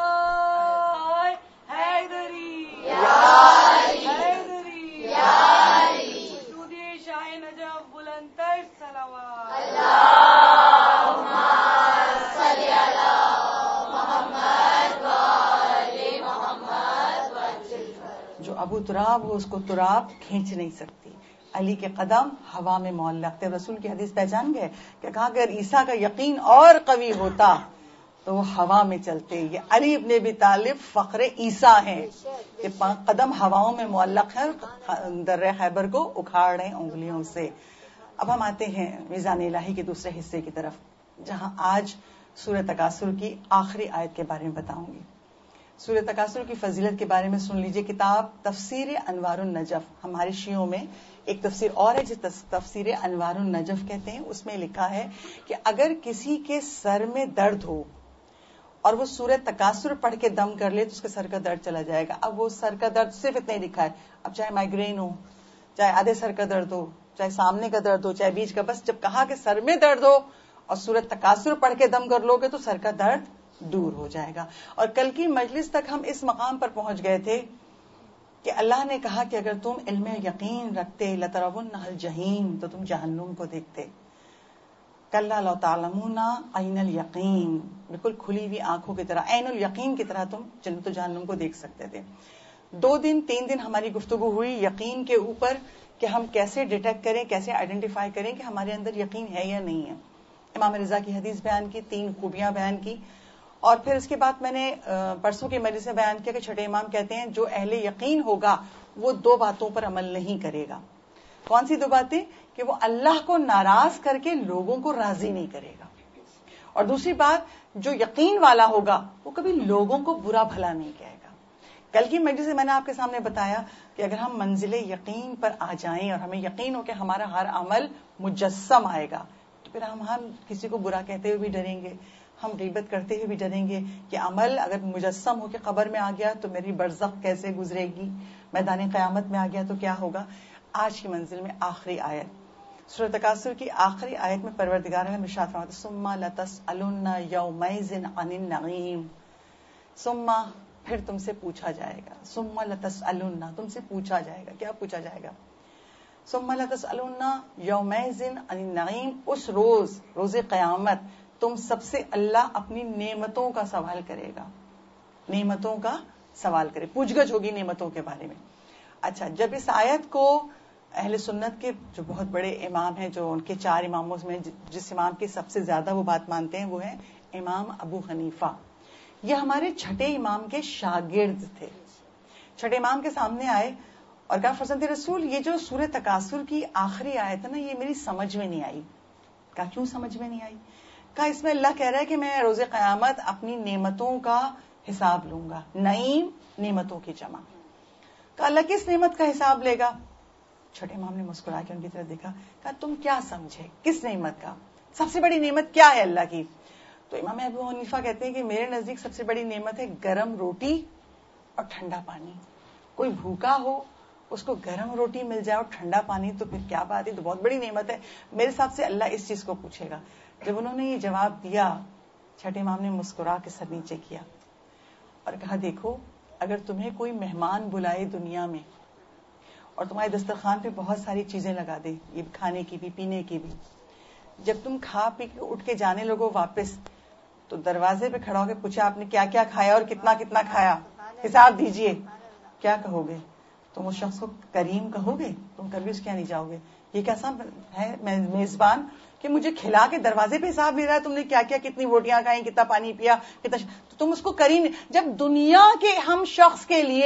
جو ابو تراب ہو اس کو تراب کھینچ نہیں سکتی. علی کے قدم ہوا میں معلق تھے. رسول کی حدیث پہچان گئے کہ کہا اگر عیسیٰ کا یقین اور قوی ہوتا تو وہ ہوا میں چلتے. یہ علی ابن ابی طالب فخر عیسیٰ ہیں کہ قدم ہواؤں میں معلق ہے, درہ خیبر کو اکھاڑ رہے انگلیوں سے. اب ہم آتے ہیں میزان الہی کے دوسرے حصے کی طرف, جہاں آج سورہ تکاثر کی آخری آیت کے بارے میں بتاؤں گی. سورہ تکاثر کی فضیلت کے بارے میں سن لیجئے. کتاب تفسیر انوار النجف, ہمارے شیعوں میں ایک تفسیر اور ہے جس تفسیر انوار النجف کہتے ہیں. اس میں لکھا ہے کہ اگر کسی کے سر میں درد ہو اور وہ سورہ تکاثر پڑھ کے دم کر لے تو اس کے سر کا درد چلا جائے گا. اب وہ سر کا درد صرف اتنا ہی لکھا ہے, اب چاہے مائگرین ہو, چاہے آدھے سر کا درد ہو, چاہے سامنے کا درد ہو, چاہے بیچ کا, بس جب کہا کہ سر میں درد ہو اور سورہ تکاثر پڑھ کے دم کر لو گے تو سر کا درد دور ہو جائے گا. اور کل کی مجلس تک ہم اس مقام پر پہنچ گئے تھے کہ اللہ نے کہا کہ اگر تم علم یقین رکھتے لترونها الجحیم تو تم جہنم کو دیکھتے. کلا لو تعلمون عین الیقین, بالکل کھلی ہوئی آنکھوں کی طرح, عین الیقین کی طرح تم جنت و جہنم کو دیکھ سکتے تھے. 2-3 دن ہماری گفتگو ہوئی یقین کے اوپر کہ ہم کیسے ڈیٹیکٹ کریں, کیسے آئیڈینٹیفائی کریں کہ ہمارے اندر یقین ہے یا نہیں ہے. امام رضا کی حدیث بیان کی, 3 خوبیاں بیان کی, اور پھر اس کے بعد میں نے پرسوں کے مجلس میں بیان کیا کہ چھٹے امام کہتے ہیں جو اہل یقین ہوگا وہ 2 باتوں پر عمل نہیں کرے گا. کون سی 2 باتیں؟ کہ وہ اللہ کو ناراض کر کے لوگوں کو راضی نہیں کرے گا, اور دوسری بات جو یقین والا ہوگا وہ کبھی لوگوں کو برا بھلا نہیں کہے گا. کل کی مجلس سے میں نے آپ کے سامنے بتایا کہ اگر ہم منزل یقین پر آ جائیں اور ہمیں یقین ہو کہ ہمارا ہر عمل مجسم آئے گا تو پھر ہم کسی کو برا کہتے ہوئے بھی ڈریں گے, ہم غیبت کرتے ہوئے بھی ڈریں گے کہ عمل اگر مجسم ہو کے قبر میں آ گیا تو میری برزخ کیسے گزرے گی, میدان قیامت میں آ گیا تو کیا ہوگا. آج کی منزل میں آخری آیت سورہ تکاثر کی آخری آیت میں پروردگار عالم ارشاد فرماتا ہے ثم لتسألن یومئذ عن النعیم, ثم پھر تم سے پوچھا جائے گا, ثم لتسألن تم سے پوچھا جائے گا. کیا پوچھا جائے گا؟ ثم لتسألن یومئذ عن النعیم, اس روز, روز قیامت تم سب سے اللہ اپنی نعمتوں کا سوال کرے گا, نعمتوں کا سوال کرے, پوچھ گچھ ہوگی نعمتوں کے بارے میں. اچھا, جب اس آیت کو اہل سنت کے جو بہت بڑے امام ہیں, جو ان کے 4 اماموں میں جس امام کی سب سے زیادہ وہ بات مانتے ہیں وہ ہیں امام ابو حنیفہ, یہ ہمارے چھٹے امام کے شاگرد تھے. چھٹے امام کے سامنے آئے اور کہا فرزند رسول یہ جو سورہ تکاثر کی آخری آیت ہے نا یہ میری سمجھ میں نہیں آئی. کہا کیوں سمجھ میں نہیں آئی؟ کہا اس میں اللہ کہہ رہا ہے کہ میں روز قیامت اپنی نعمتوں کا حساب لوں گا. نعیم نعمتوں کی جمع. کہا اللہ کس نعمت کا حساب لے گا؟ چھوٹے امام نے مسکرا کے ان کی طرف دیکھا, کہا تم کیا سمجھے, کس نعمت کا, سب سے بڑی نعمت کیا ہے اللہ کی؟ تو امام ابو حنیفہ کہتے ہیں کہ میرے نزدیک سب سے بڑی نعمت ہے گرم روٹی اور ٹھنڈا پانی. کوئی بھوکا ہو اس کو گرم روٹی مل جائے اور ٹھنڈا پانی تو پھر کیا بات ہے, تو بہت بڑی نعمت ہے. میرے حساب سے اللہ اس چیز کو پوچھے گا. جب انہوں نے یہ جواب دیا چھٹے امام نے مسکرا کے سر نیچے کیا اور کہا دیکھو اگر تمہیں کوئی مہمان بلائے دنیا میں اور تمہارے دسترخوان پہ بہت ساری چیزیں لگا دے, یہ کھانے کی بھی پینے کی بھی, جب تم کھا پی کے اٹھ کے جانے لگو واپس تو دروازے پہ کھڑا ہو کے پوچھا آپ نے کیا کیا کھایا اور کتنا کتنا کھایا, حساب دیجئے, کیا کہو گے؟ تم اس شخص کو کریم کہو گے؟ تم کبھی اس کے یہاں نہیں جاؤ گے. یہ کیسا ہے میزبان کہ مجھے کھلا کے دروازے پہ حساب لے رہا ہے, تم نے کیا کیا, کتنی روٹیاں کھائیں, کتنا پانی پیا, کتنا, تو تم اس کو کریم. جب دنیا کے ہم شخص کے لیے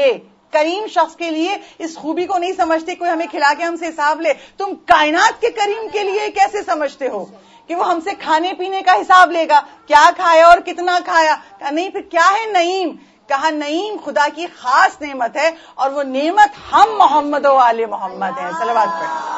کریم شخص کے لیے اس خوبی کو نہیں سمجھتے کوئی ہمیں کھلا کے ہم سے حساب لے. تم کائنات کے کریم کے لیے کیسے سمجھتے ہو کہ وہ ہم سے کھانے پینے کا حساب لے گا, کیا کھایا اور کتنا کھایا؟ نہیں, پھر کیا ہے نعیم؟ کہا نعیم خدا کی خاص نعمت ہے, اور وہ نعمت ہم محمد و آل محمد ہیں. صلوات پڑھیں.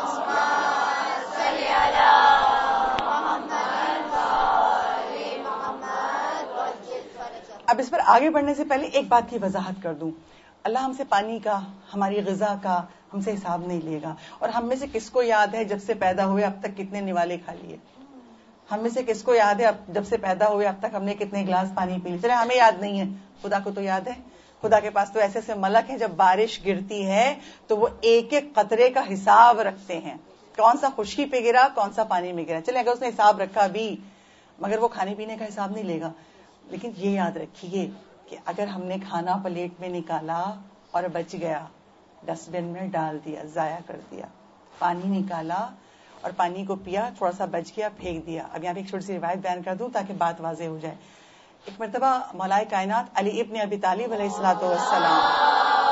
اب اس پر آگے بڑھنے سے پہلے ایک بات کی وضاحت کر دوں. اللہ ہم سے پانی کا, ہماری غذا کا ہم سے حساب نہیں لے گا. اور ہم میں سے کس کو یاد ہے جب سے پیدا ہوئے اب تک کتنے نوالے کھا لیے؟ ہم میں سے کس کو یاد ہے جب سے پیدا ہوئے اب تک ہم نے کتنے گلاس پانی پی لیے؟ چلے ہمیں یاد نہیں ہے, خدا کو تو یاد ہے. خدا کے پاس تو ایسے ایسے ملک ہیں, جب بارش گرتی ہے تو وہ ایک ایک قطرے کا حساب رکھتے ہیں, کون سا خشکی پہ گرا, کون سا پانی میں گرا. چلے اگر اس نے حساب رکھا بھی, مگر وہ کھانے پینے کا حساب نہیں لے گا. لیکن یہ یاد رکھیے کہ اگر ہم نے کھانا پلیٹ میں نکالا اور بچ گیا, ڈسٹ بن میں ڈال دیا, ضائع کر دیا. پانی نکالا اور پانی کو پیا, تھوڑا سا بچ گیا, پھینک دیا. اب یہاں پہ ایک چھوٹی سی روایت بیان کر دوں تاکہ بات واضح ہو جائے. ایک مرتبہ مولا کائنات علی ابن ابی طالب علیہ الصلوۃ والسلام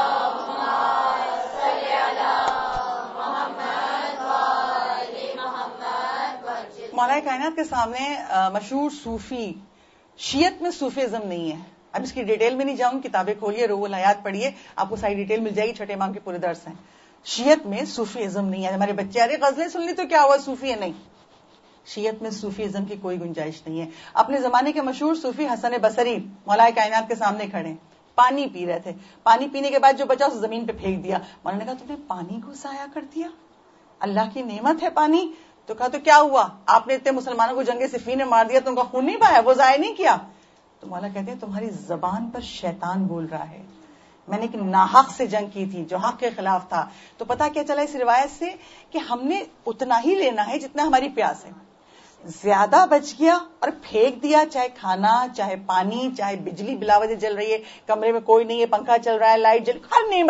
مولا کائنات کے سامنے مشہور صوفی, شیعت میں صوفیزم نہیں ہے, اب اس کی ڈیٹیل میں نہیں جاؤں, کتابیں کھولیے, روح الحیات پڑھیے, آپ کو ساری ڈیٹیل مل جائے گی, چھٹے امام کے پورے درس ہیں. شیعت میں صوفیزم نہیں ہے. ہمارے بچے ارے غزلیں سن لی تو کیا ہوا, صوفی ہے؟ نہیں, شیعت میں صوفیزم کی کوئی گنجائش نہیں ہے. اپنے زمانے کے مشہور صوفی حسن بصری مولا کائنات کے سامنے کھڑے, پانی پی رہے تھے. پانی پینے کے بعد جو بچا اسے زمین پہ پھینک دیا. مولا نے کہا تم نے پانی کو ضائع کر دیا, اللہ کی نعمت ہے پانی. تو کہا تو کیا ہوا, آپ نے اتنے مسلمانوں کو جنگ صفین میں مار دیا, تم کا خون نہیں بہایا, وہ ضائع نہیں کیا؟ تو مولا کہتے ہیں تمہاری زبان پر شیطان بول رہا ہے, میں نے ایک ناحق سے جنگ کی تھی جو حق کے خلاف تھا. تو پتا کیا چلا اس روایت سے کہ ہم نے اتنا ہی لینا ہے جتنا ہماری پیاس ہے. زیادہ بچ گیا اور پھینک دیا, چاہے کھانا, چاہے پانی, چاہے بجلی بلا وجہ جل رہی ہے, کمرے میں کوئی نہیں ہے, پنکھا چل رہا ہے, لائٹ جل,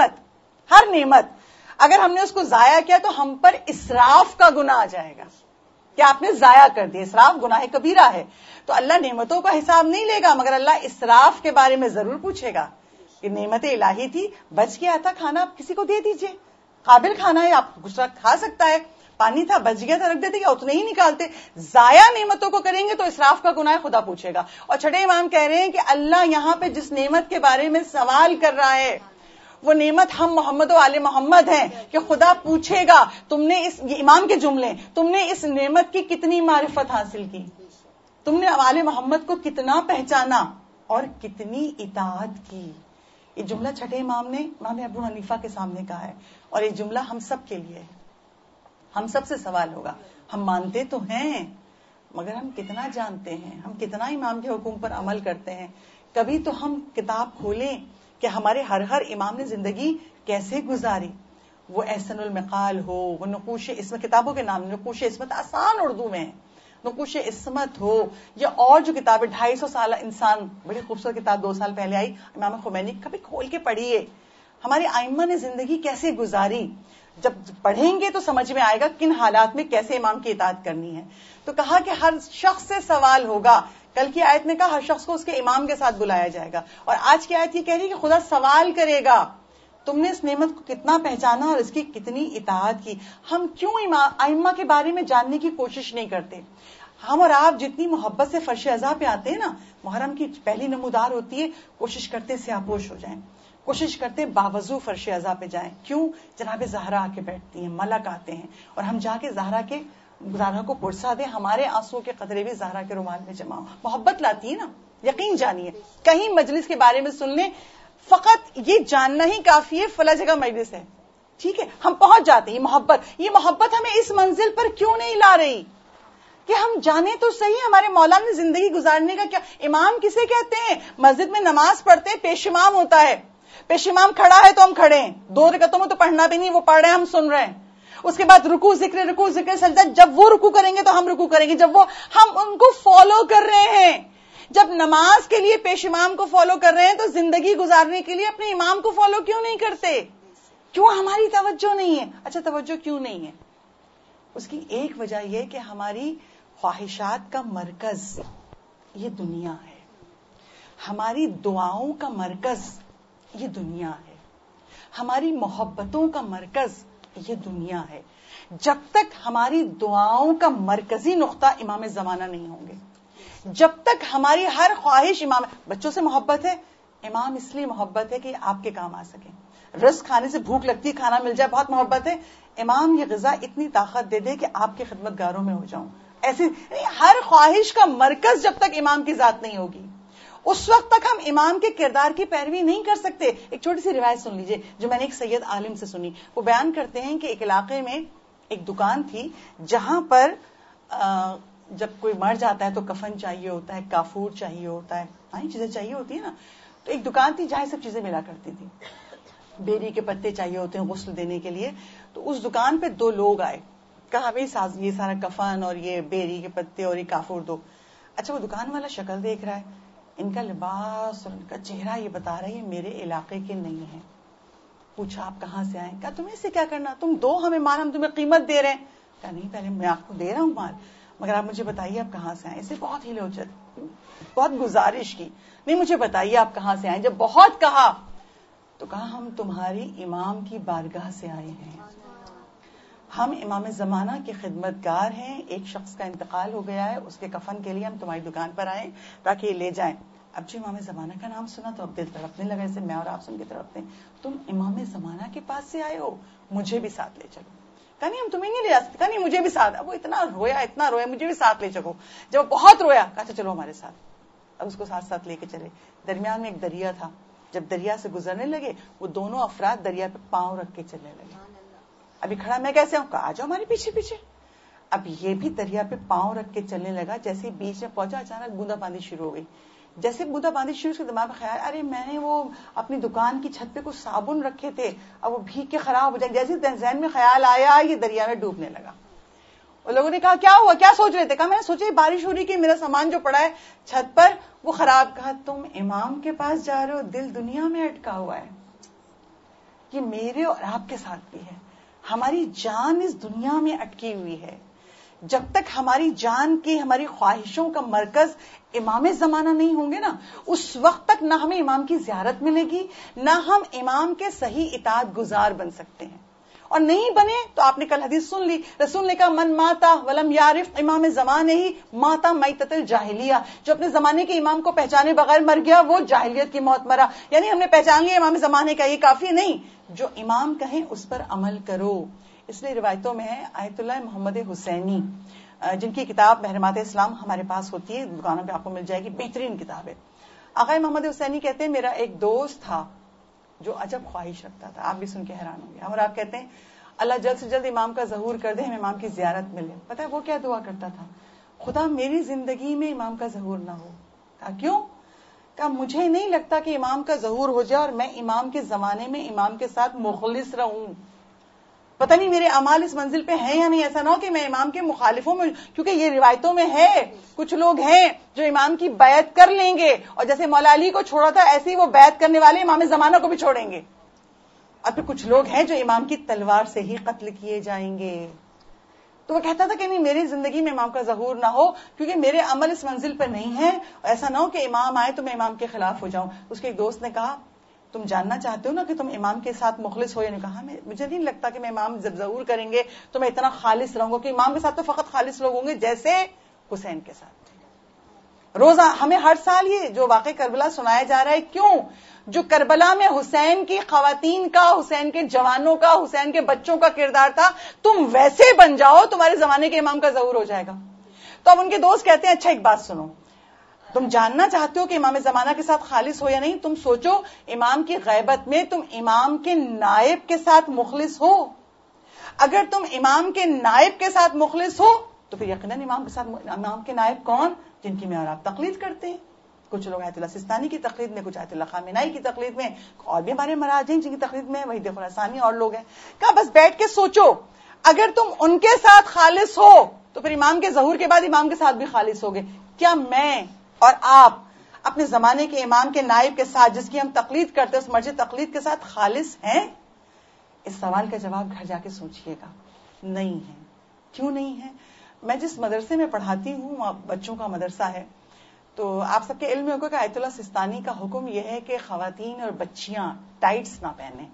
ہر نعمت اگر ہم نے اس کو ضائع کیا تو ہم پر اسراف کا گناہ آ جائے گا کہ آپ نے ضائع کر دیا. اسراف گناہ کبیرہ ہے. تو اللہ نعمتوں کا حساب نہیں لے گا, مگر اللہ اسراف کے بارے میں ضرور پوچھے گا کہ نعمت الہی تھی, بچ گیا تھا کھانا, آپ کسی کو دے دیجئے, قابل کھانا ہے, آپ دوسرا کھا سکتا ہے. پانی تھا, بچ گیا تھا, رکھ دیتے, یا اتنے ہی نکالتے. ضائع نعمتوں کو کریں گے تو اسراف کا گناہ خدا پوچھے گا. اور چھٹے امام کہہ رہے ہیں کہ اللہ یہاں پہ جس نعمت کے بارے میں سوال کر رہا ہے وہ نعمت ہم محمد و آل محمد ہیں, کہ خدا پوچھے گا تم نے یہ امام کے جملے, تم نے اس نعمت کی کتنی معرفت حاصل کی, تم نے آل محمد کو کتنا پہچانا اور کتنی اطاعت کی. یہ جملہ چھٹے امام نے امام ابو حنیفہ کے سامنے کہا ہے, اور یہ جملہ ہم سب کے لیے ہے. ہم سب سے سوال ہوگا. ہم مانتے تو ہیں مگر ہم کتنا جانتے ہیں, ہم کتنا امام کے حکم پر عمل کرتے ہیں. کبھی تو ہم کتاب کھولیں کہ ہمارے ہر امام نے زندگی کیسے گزاری. وہ احسن المقال ہو, وہ نقوش عصمت, کتابوں کے نام نقوش عصمت آسان اردو میں ہے, نقوش عصمت ہو, یا اور جو کتابیں 250 سالہ انسان, بڑی خوبصورت کتاب 2 سال پہلے آئی امام خمینی, کبھی کھول کے پڑھیے ہمارے ائمہ نے زندگی کیسے گزاری. جب پڑھیں گے تو سمجھ میں آئے گا کن حالات میں کیسے امام کی اطاعت کرنی ہے. تو کہا کہ ہر شخص سے سوال ہوگا. کل کی آیت میں کہا ہر شخص کو اس کے امام کے ساتھ بلایا جائے گا, اور آج کی آیت یہ کہہ رہی ہے کہ خدا سوال کرے گا تم نے اس نعمت کو کتنا پہچانا اور اس کی کتنی اطاعت کی. ہم کیوں ائمہ کے بارے میں جاننے کی کوشش نہیں کرتے؟ ہم اور آپ جتنی محبت سے فرش اعضاء پہ آتے ہیں نا, محرم کی پہلی نمودار ہوتی ہے, کوشش کرتے سیاپوش ہو جائیں, کوشش کرتے باوضو فرش اعضاء پہ جائیں. کیوں؟ جناب زہرا آ کے بیٹھتی ہیں, ملک آتے ہیں, اور ہم جا کے زہرا کو پرسا دیں. ہمارے آنسو کے قطرے بھی زہرا کے رومال میں جمع, محبت لاتی ہے نا. یقین جانیے, کہیں مجلس کے بارے میں سن لیں, فقط یہ جاننا ہی کافی ہے فلاں جگہ مجلس ہے, ٹھیک ہے, ہم پہنچ جاتے ہیں. یہ محبت ہمیں اس منزل پر کیوں نہیں لا رہی کہ ہم جانیں تو صحیح ہمارے مولا نے زندگی گزارنے کا کیا. امام کسے کہتے ہیں؟ مسجد میں نماز پڑھتے ہیں, پیش امام ہوتا ہے, پیش امام کھڑا ہے تو ہم کھڑے ہیں, 2 رکعتوں میں تو پڑھنا بھی نہیں, وہ پڑھ رہے ہیں ہم سن رہے ہیں. اس کے بعد رکوع ذکر سجدہ, جب وہ رکوع کریں گے تو ہم رکوع کریں گے, جب وہ ہم ان کو فالو کر رہے ہیں. جب نماز کے لیے پیش امام کو فالو کر رہے ہیں تو زندگی گزارنے کے لیے اپنے امام کو فالو کیوں نہیں کرتے؟ کیوں ہماری توجہ نہیں ہے؟ اچھا توجہ کیوں نہیں ہے؟ اس کی ایک وجہ یہ کہ ہماری خواہشات کا مرکز یہ دنیا ہے, ہماری دعاؤں کا مرکز یہ دنیا ہے. ہماری محبتوں کا مرکز یہ دنیا ہے. جب تک ہماری دعاؤں کا مرکزی نقطہ امام زمانہ نہیں ہوں گے, جب تک ہماری ہر خواہش امام, بچوں سے محبت ہے, امام اس لیے محبت ہے کہ آپ کے کام آ سکیں. رزق کھانے سے بھوک لگتی, کھانا مل جائے, بہت محبت ہے. امام یہ غذا اتنی طاقت دے دے کہ آپ کے خدمت گاروں میں ہو جاؤں. ایسی ہر خواہش کا مرکز جب تک امام کی ذات نہیں ہوگی, اس وقت تک ہم امام کے کردار کی پیروی نہیں کر سکتے. ایک چھوٹی سی روایت سن لیجئے جو میں نے ایک سید عالم سے سنی. وہ بیان کرتے ہیں کہ ایک علاقے میں ایک دکان تھی جہاں پر جب کوئی مر جاتا ہے تو کفن چاہیے ہوتا ہے, کافور چاہیے ہوتا ہے, یہ چیزیں چاہیے ہوتی ہیں نا. تو ایک دکان تھی جہاں سب چیزیں ملا کرتی تھی. بیری کے پتے چاہیے ہوتے ہیں غسل دینے کے لیے. تو اس دکان پہ 2 لوگ آئے, کہا بھائی یہ سارا کفن اور یہ بیری کے پتے اور یہ کافور دو. اچھا وہ دکان والا شکل دیکھ رہا ہے, ان کا لباس اور ان کا چہرہ یہ بتا رہا ہے یہ میرے علاقے کے نہیں ہیں. پوچھا آپ کہاں سے آئے؟ کہا تمہیں سے کیا کرنا, تم دو ہمیں مال, ہم تمہیں قیمت دے رہے ہیں. کہا نہیں پہلے میں آپ کو دے رہا ہوں مال, مگر آپ مجھے بتائیے آپ کہاں سے آئے. اسے بہت ہی لوچت, بہت گزارش کی, نہیں مجھے بتائیے آپ کہاں سے آئے. جب بہت کہا تو کہا ہم تمہاری امام کی بارگاہ سے آئے ہیں, ہم امام زمانہ کے خدمت گار ہیں. ایک شخص کا انتقال ہو گیا ہے, اس کے کفن کے لیے ہم تمہاری دکان پر آئے تاکہ یہ لے جائیں. اب جو امام زمانہ کا نام سنا تو اب دل تڑپنے لگا, جیسے میں اور آپ سن کے تڑپتے ہیں. تم امام زمانہ کے پاس سے آئے ہو, مجھے بھی ساتھ لے چلو. کہا نہیں ہم تمہیں نہیں لے جا سکتے. کہا نہیں مجھے بھی ساتھ. اب وہ اتنا رویا مجھے بھی ساتھ لے چلو. جب بہت رویا کہا چلو ہمارے ساتھ. اب اس کو ساتھ ساتھ لے کے چلے. درمیان میں ایک دریا تھا, جب دریا سے گزرنے لگے وہ دونوں افراد دریا پہ پاؤں رکھ کے چلنے لگے. ابھی کھڑا میں کیسے ہوں, کہا آ جاؤ ہمارے پیچھے پیچھے. اب یہ بھی دریا پہ پاؤں رکھ کے چلنے لگا. جیسے بیچ میں پہنچا اچانک بوندا باندی شروع ہو گئی. جیسے بوندا باندی شروع, اس کے دماغ میں خیال, ارے میں نے وہ اپنی دکان کی چھت پہ کچھ صابن رکھے تھے, اب وہ بھیگ کے خراب ہو جائیں. جیسے ذہن میں خیال آیا یہ دریا میں ڈوبنے لگا. اور لوگوں نے کہا کیا ہوا, کیا سوچ رہے تھے؟ کہا میں نے سوچا بارش ہو رہی کہ میرا سامان جو پڑا ہے چھت پر وہ خراب. کہا تم امام کے پاس جا رہے ہو, دل دنیا میں اٹکا ہوا ہے. یہ میرے اور آپ کے ساتھ بھی ہے. ہماری جان اس دنیا میں اٹکی ہوئی ہے. جب تک ہماری جان کی, ہماری خواہشوں کا مرکز امام زمانہ نہیں ہوں گے نا, اس وقت تک نہ ہمیں امام کی زیارت ملے گی, نہ ہم امام کے صحیح اطاعت گزار بن سکتے ہیں. اور نہیں بنے تو آپ نے کل حدیث سن لی, رسول نے کہا من ماتا ولم یعرف امام زمانے ہی ماتا میتۃ الجاہلیہ. جو اپنے زمانے کے امام کو پہچانے بغیر مر گیا وہ جاہلیت کی موت مرا. یعنی ہم نے پہچان لیا امام زمانے کا, یہ کافی نہیں, جو امام کہیں اس پر عمل کرو. اس لیے روایتوں میں ہے آیت اللہ محمد حسینی, جن کی کتاب محرمات اسلام ہمارے پاس ہوتی ہے, دکانوں پہ آپ کو مل جائے گی, بہترین کتاب ہے. آقا محمد حسینی کہتے ہیں میرا ایک دوست تھا جو عجب خواہش رکھتا تھا, آپ بھی سن کے حیران ہوں گے. اور آپ کہتے ہیں اللہ جلد سے جلد امام کا ظہور کر دے, ہمیں امام کی زیارت ملے. پتہ ہے وہ کیا دعا کرتا تھا, خدا میری زندگی میں امام کا ظہور نہ ہو. کہا کیوں؟ کہا مجھے نہیں لگتا کہ امام کا ظہور ہو جائے اور میں امام کے زمانے میں امام کے ساتھ مخلص رہوں. پتہ نہیں میرے اعمال اس منزل پہ ہیں یا نہیں, ایسا نہ ہو کہ میں امام کے مخالفوں میں, کیونکہ یہ روایتوں میں ہے کچھ لوگ ہیں جو امام کی بیعت کر لیں گے, اور جیسے مولا علی کو چھوڑا تھا ایسے ہی وہ بیعت کرنے والے امام زمانہ کو بھی چھوڑیں گے. اور پھر کچھ لوگ ہیں جو امام کی تلوار سے ہی قتل کیے جائیں گے. تو وہ کہتا تھا کہ نہیں میری زندگی میں امام کا ظہور نہ ہو کیونکہ میرے عمل اس منزل پر نہیں ہے, ایسا نہ ہو کہ امام آئے تو میں امام کے خلاف ہو جاؤں. اس کے ایک دوست نے کہا تم جاننا چاہتے ہو نا کہ تم امام کے ساتھ مخلص ہو یا نہیں؟ کہا مجھے نہیں لگتا کہ میں امام جب ظہور کریں گے تو میں اتنا خالص رہوں گا, کہ امام کے ساتھ تو فقط خالص لوگ ہوں گے جیسے حسین کے ساتھ. روزہ ہمیں ہر سال یہ جو واقعہ کربلا سنایا جا رہا ہے, کیوں؟ جو کربلا میں حسین کی خواتین کا, حسین کے جوانوں کا, حسین کے بچوں کا کردار تھا, تم ویسے بن جاؤ تمہارے زمانے کے امام کا ظہور ہو جائے گا. تو اب ان کے دوست کہتے ہیں اچھا ایک بات سنو, تم جاننا چاہتے ہو کہ امام زمانہ کے ساتھ خالص ہو یا نہیں, تم سوچو امام کی غیبت میں تم امام کے نائب کے ساتھ مخلص ہو. اگر تم امام کے نائب کے ساتھ مخلص ہو تو پھر یقیناً امام کے ساتھ, امام کے نائب کون؟ جن کی میں اور آپ تقلید کرتے ہیں. کچھ لوگ آیت اللہ سستانی کی تقلید میں, کچھ آیت اللہ خامنائی کی تقلید میں, اور بھی ہمارے مراجع جن کی تقلید میں وحید خراسانی اور لوگ ہیں. کہا بس بیٹھ کے سوچو, اگر تم ان کے ساتھ خالص ہو تو پھر امام کے ظہور کے بعد امام کے ساتھ بھی خالص ہوگے. کیا میں اور آپ اپنے زمانے کے امام کے نائب کے ساتھ, جس کی ہم تقلید کرتے ہیں, اس مرجع تقلید کے ساتھ خالص ہیں؟ اس سوال کا جواب گھر جا کے سوچئے گا. نہیں ہے. کیوں نہیں ہے؟ میں جس مدرسے میں پڑھاتی ہوں, بچوں کا مدرسہ ہے, تو آپ سب کے علم میں ہوگا کہ آیت اللہ سستانی کا حکم یہ ہے کہ خواتین اور بچیاں ٹائٹس نہ پہنیں,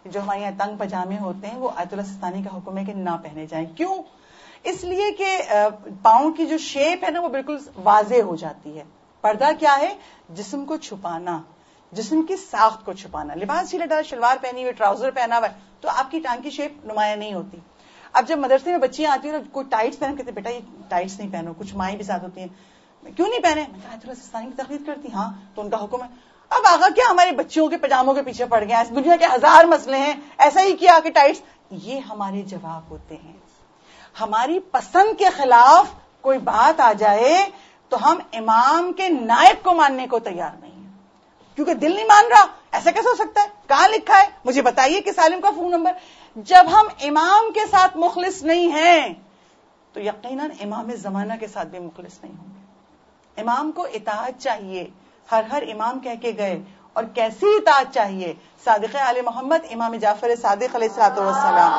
جو ہمارے یہاں تنگ پجامے ہوتے ہیں وہ آیت اللہ سستانی کا حکم ہے کہ نہ پہنے جائیں. کیوں؟ اس لیے کہ پاؤں کی جو شیپ ہے نا وہ بالکل واضح ہو جاتی ہے. پردہ کیا ہے؟ جسم کو چھپانا, جسم کی ساخت کو چھپانا. لباس ڈھیلا ڈھالا, شلوار پہنی ہوئی, ٹراؤزر پہنا ہوا ہے تو آپ کی ٹانگ کی شیپ نمایاں نہیں ہوتی. اب جب مدرسے میں بچیاں آتی ہیں کوئی ٹائٹس پہن کہتے بیٹا یہ ٹائٹس نہیں پہنو. کچھ مائیں بھی ساتھ ہوتی ہیں, کیوں نہیں پہنے؟ میں آیت اللہ سستانی کی تقلید کرتی. ہاں تو ان کا حکم ہے. اب آغا کیا ہمارے بچیوں کے پجاموں کے پیچھے پڑ گئے؟ دنیا کے ہزار مسئلے ہیں, ایسا ہی کیا کہ ٹائٹس. یہ ہمارے جواب ہوتے ہیں. ہماری پسند کے خلاف کوئی بات آ جائے تو ہم امام کے نائب کو ماننے کو تیار نہیں ہیں, کیونکہ دل نہیں مان رہا. ایسا کیسے ہو سکتا ہے؟ کہاں لکھا ہے؟ مجھے بتائیے کہ سالم کا فون نمبر. جب ہم امام کے ساتھ مخلص نہیں ہیں تو یقیناً امام زمانہ کے ساتھ بھی مخلص نہیں ہوں گے. امام کو اطاعت چاہیے, ہر امام کہہ کے گئے. اور کیسی اطاعت چاہیے؟ صادق آل محمد امام جعفر صادق علیہ الصلوۃ والسلام.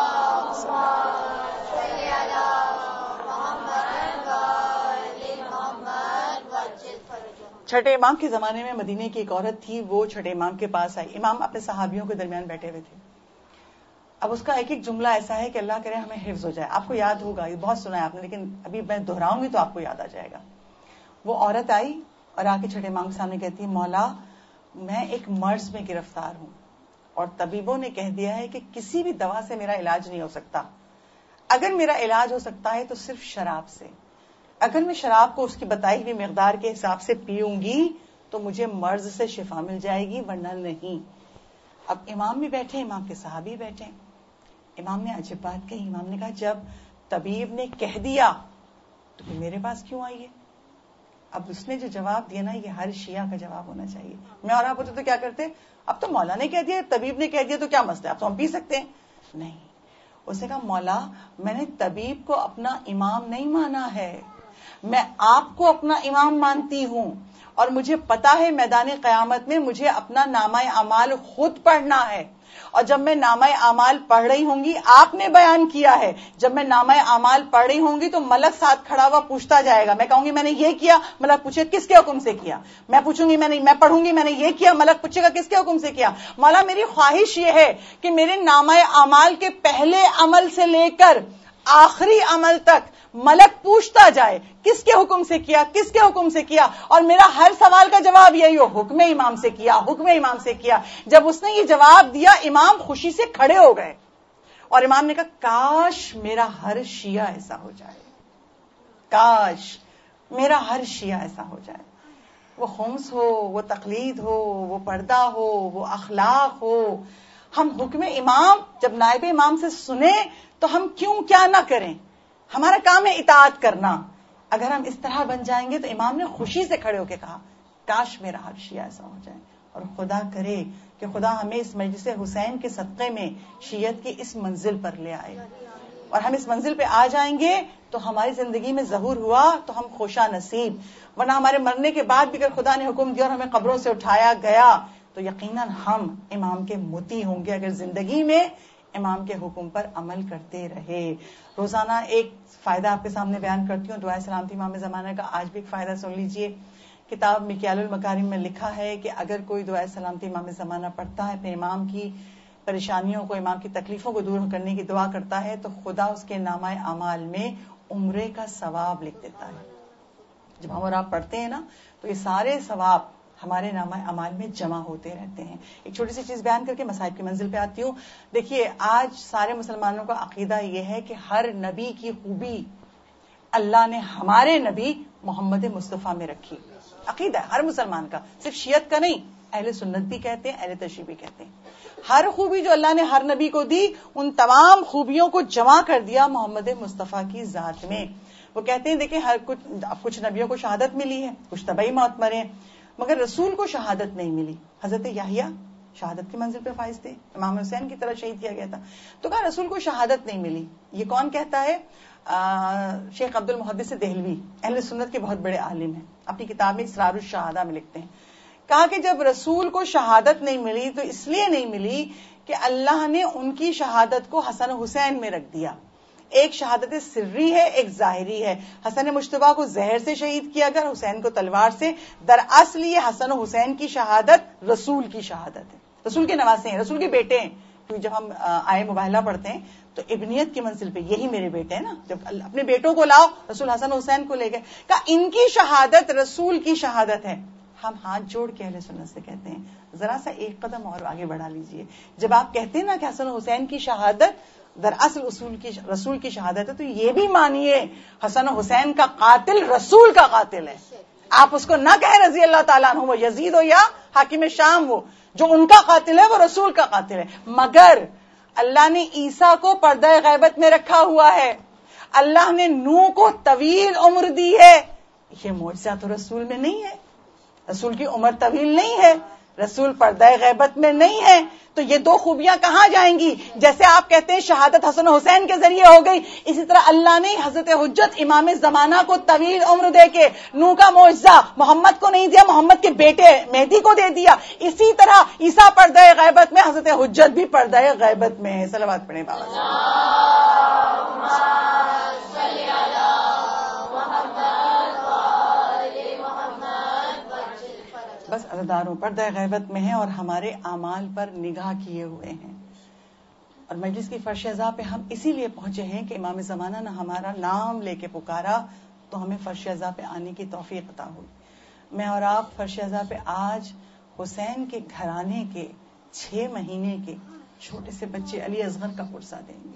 چھٹے امام کے زمانے میں مدینے کی ایک عورت تھی, وہ چھٹے امام کے پاس آئی. امام اپنے صحابیوں کے درمیان بیٹھے ہوئے تھے. اب اس کا ایک ایک جملہ ایسا ہے کہ اللہ کرے ہمیں حفظ ہو جائے. آپ کو یاد ہوگا, یہ بہت سنا ہے آپ نے, لیکن ابھی میں دہراؤں گی تو آپ کو یاد آ جائے گا. وہ عورت آئی اور آ کے چھٹے امام کے سامنے کہتی, مولا میں ایک مرض میں گرفتار ہوں اور طبیبوں نے کہہ دیا ہے کہ کسی بھی دوا سے میرا علاج نہیں ہو سکتا. اگر میرا علاج ہو سکتا ہے تو صرف شراب سے. اگر میں شراب کو اس کی بتائی ہوئی مقدار کے حساب سے پیوں گی تو مجھے مرض سے شفا مل جائے گی, ورنہ نہیں. اب امام بھی بیٹھے, امام کے صحابی بیٹھے. امام نے عجیب بات کہی. امام نے کہا جب طبیب نے کہہ دیا تو پھر میرے پاس کیوں آئی ہے؟ اب اس نے جو جواب دیا نا, یہ ہر شیعہ کا جواب ہونا چاہیے. میں اور آپ ہوتے تو کیا کرتے؟ اب تو مولا نے کہہ دیا, طبیب نے کہہ دیا تو کیا مسئلہ ہے, اب تو ہم پی سکتے ہیں. نہیں, اس نے کہا مولا میں نے طبیب کو اپنا امام نہیں مانا ہے, میں آپ کو اپنا امام مانتی ہوں. اور مجھے پتا ہے میدان قیامت میں مجھے اپنا نامہ اعمال خود پڑھنا ہے. اور جب میں نامہ اعمال پڑھ رہی ہوں گی, آپ نے بیان کیا ہے جب میں نامہ اعمال پڑھ رہی ہوں گی تو ملک ساتھ کھڑا ہوا پوچھتا جائے گا. میں کہوں گی میں نے یہ کیا, ملک پوچھے کس کے حکم سے کیا. میں پوچھوں گی میں پڑھوں گی میں نے یہ کیا, ملک پوچھے گا کس کے حکم سے کیا. مولا میری خواہش یہ ہے کہ میرے نامہ اعمال کے پہلے عمل سے لے کر آخری عمل تک ملک پوچھتا جائے کس کے حکم سے کیا, کس کے حکم سے کیا, اور میرا ہر سوال کا جواب یہی ہو, حکم امام سے کیا, حکم امام سے کیا. جب اس نے یہ جواب دیا امام خوشی سے کھڑے ہو گئے اور امام نے کہا کاش میرا ہر شیعہ ایسا ہو جائے, کاش میرا ہر شیعہ ایسا ہو جائے. وہ خمس ہو, وہ تقلید ہو, وہ پردہ ہو, وہ اخلاق ہو. ہم حکم امام جب نائب امام سے سنیں تو ہم کیوں کیا نہ کریں. ہمارا کام ہے اطاعت کرنا. اگر ہم اس طرح بن جائیں گے تو امام نے خوشی سے کھڑے ہو کے کہا کاش میرا ہر شیعہ ایسا ہو جائے. اور خدا کرے کہ خدا ہمیں اس مجلس حسین کے صدقے میں شیعت کی اس منزل پر لے آئے, اور ہم اس منزل پہ آ جائیں گے تو ہماری زندگی میں ظہور ہوا تو ہم خوشا نصیب. ورنہ ہمارے مرنے کے بعد بھی اگر خدا نے حکم دیا اور ہمیں قبروں سے اٹھایا گیا تو یقیناً ہم امام کے متی ہوں گے, اگر زندگی میں امام کے حکم پر عمل کرتے رہے. روزانہ ایک فائدہ آپ کے سامنے بیان کرتی ہوں, دعائے سلامتی امام زمانہ کا. آج بھی ایک فائدہ سن لیجئے. کتاب مکیال المکارم میں لکھا ہے کہ اگر کوئی دعائے سلامتی امام زمانہ پڑھتا ہے, اپنے امام کی پریشانیوں کو, امام کی تکلیفوں کو دور کرنے کی دعا کرتا ہے, تو خدا اس کے نامہ اعمال میں عمرے کا ثواب لکھ دیتا ہے. جب ہم اور آپ پڑھتے ہیں نا تو یہ سارے ثواب ہمارے نامہ اعمال میں جمع ہوتے رہتے ہیں. ایک چھوٹی سی چیز بیان کر کے مصائب کی منزل پہ آتی ہوں. دیکھیے آج سارے مسلمانوں کا عقیدہ یہ ہے کہ ہر نبی کی خوبی اللہ نے ہمارے نبی محمد مصطفیٰ میں رکھی. عقیدہ ہے ہر مسلمان کا, صرف شیعت کا نہیں, اہل سنت بھی کہتے ہیں, اہل تشیع بھی کہتے ہیں. ہر خوبی جو اللہ نے ہر نبی کو دی ان تمام خوبیوں کو جمع کر دیا محمد مصطفیٰ کی ذات میں. وہ کہتے ہیں دیکھیں کچھ نبیوں کو شہادت ملی ہے, کچھ طبعی موت مرے, مگر رسول کو شہادت نہیں ملی. حضرت یحییٰ شہادت کی منزل پہ فائز تھے, امام حسین کی طرح شہید کیا گیا تھا, تو کہا رسول کو شہادت نہیں ملی. یہ کون کہتا ہے؟ شیخ عبد المحدث دہلوی, اہل سنت کے بہت بڑے عالم ہیں, اپنی کتاب میں اسرار الشہادہ میں لکھتے ہیں. کہا کہ جب رسول کو شہادت نہیں ملی تو اس لیے نہیں ملی کہ اللہ نے ان کی شہادت کو حسن حسین میں رکھ دیا. ایک شہادت سری ہے, ایک ظاہری ہے. حسن مجتبیٰ کو زہر سے شہید کیا گیا, حسین کو تلوار سے. دراصل یہ حسن و حسین کی شہادت رسول کی شہادت ہے, رسول کے نواسے ہیں, رسول کے بیٹے ہیں. کیونکہ جب ہم آئے مباہلہ پڑھتے ہیں تو ابنیت کی منزل پہ یہی میرے بیٹے ہیں نا. جب اپنے بیٹوں کو لاؤ, رسول حسن حسین کو لے گئے, کہا ان کی شہادت رسول کی شہادت ہے. ہم ہاتھ جوڑ کے اہل سنت سے کہتے ہیں ذرا سا ایک قدم اور آگے بڑھا لیجئے. جب آپ کہتے ہیں نا کہ حسن حسین کی شہادت دراصل رسول کی شہادت ہے, تو یہ بھی مانیے حسن حسین کا قاتل رسول کا قاتل ہے. آپ اس کو نہ کہیں رضی اللہ تعالیٰ عنہ, وہ یزید ہو یا حاکم شام ہو, جو ان کا قاتل ہے وہ رسول کا قاتل ہے. مگر اللہ نے عیسیٰ کو پردہ غیبت میں رکھا ہوا ہے, اللہ نے نوح کو طویل عمر دی ہے. یہ معجزہ تو رسول میں نہیں ہے, رسول کی عمر طویل نہیں ہے, رسول پردہ غیبت میں نہیں ہے. تو یہ دو خوبیاں کہاں جائیں گی؟ جیسے آپ کہتے ہیں شہادت حسن حسین کے ذریعے ہو گئی, اسی طرح اللہ نے حضرت حجت امام زمانہ کو طویل عمر دے کے نوح کا معجزہ محمد کو نہیں دیا, محمد کے بیٹے مہدی کو دے دیا. اسی طرح عیسیٰ پردہ غیبت میں, حضرت حجت بھی پردہ غیبت میں ہے. صلوات پڑھیں بابا بس عزاداروں پردہ غیبت میں ہیں اور ہمارے اعمال پر نگاہ کیے ہوئے ہیں. اور مجلس کی فرش ازاں پہ ہم اسی لیے پہنچے ہیں کہ امام زمانہ نے ہمارا نام لے کے پکارا تو ہمیں فرش ازاں پہ آنے کی توفیق عطا ہوئی. میں اور آپ فرش ازاں پہ آج حسین کے گھرانے کے 6 مہینے کے چھوٹے سے بچے علی اصغر کا پرسہ دیں گے.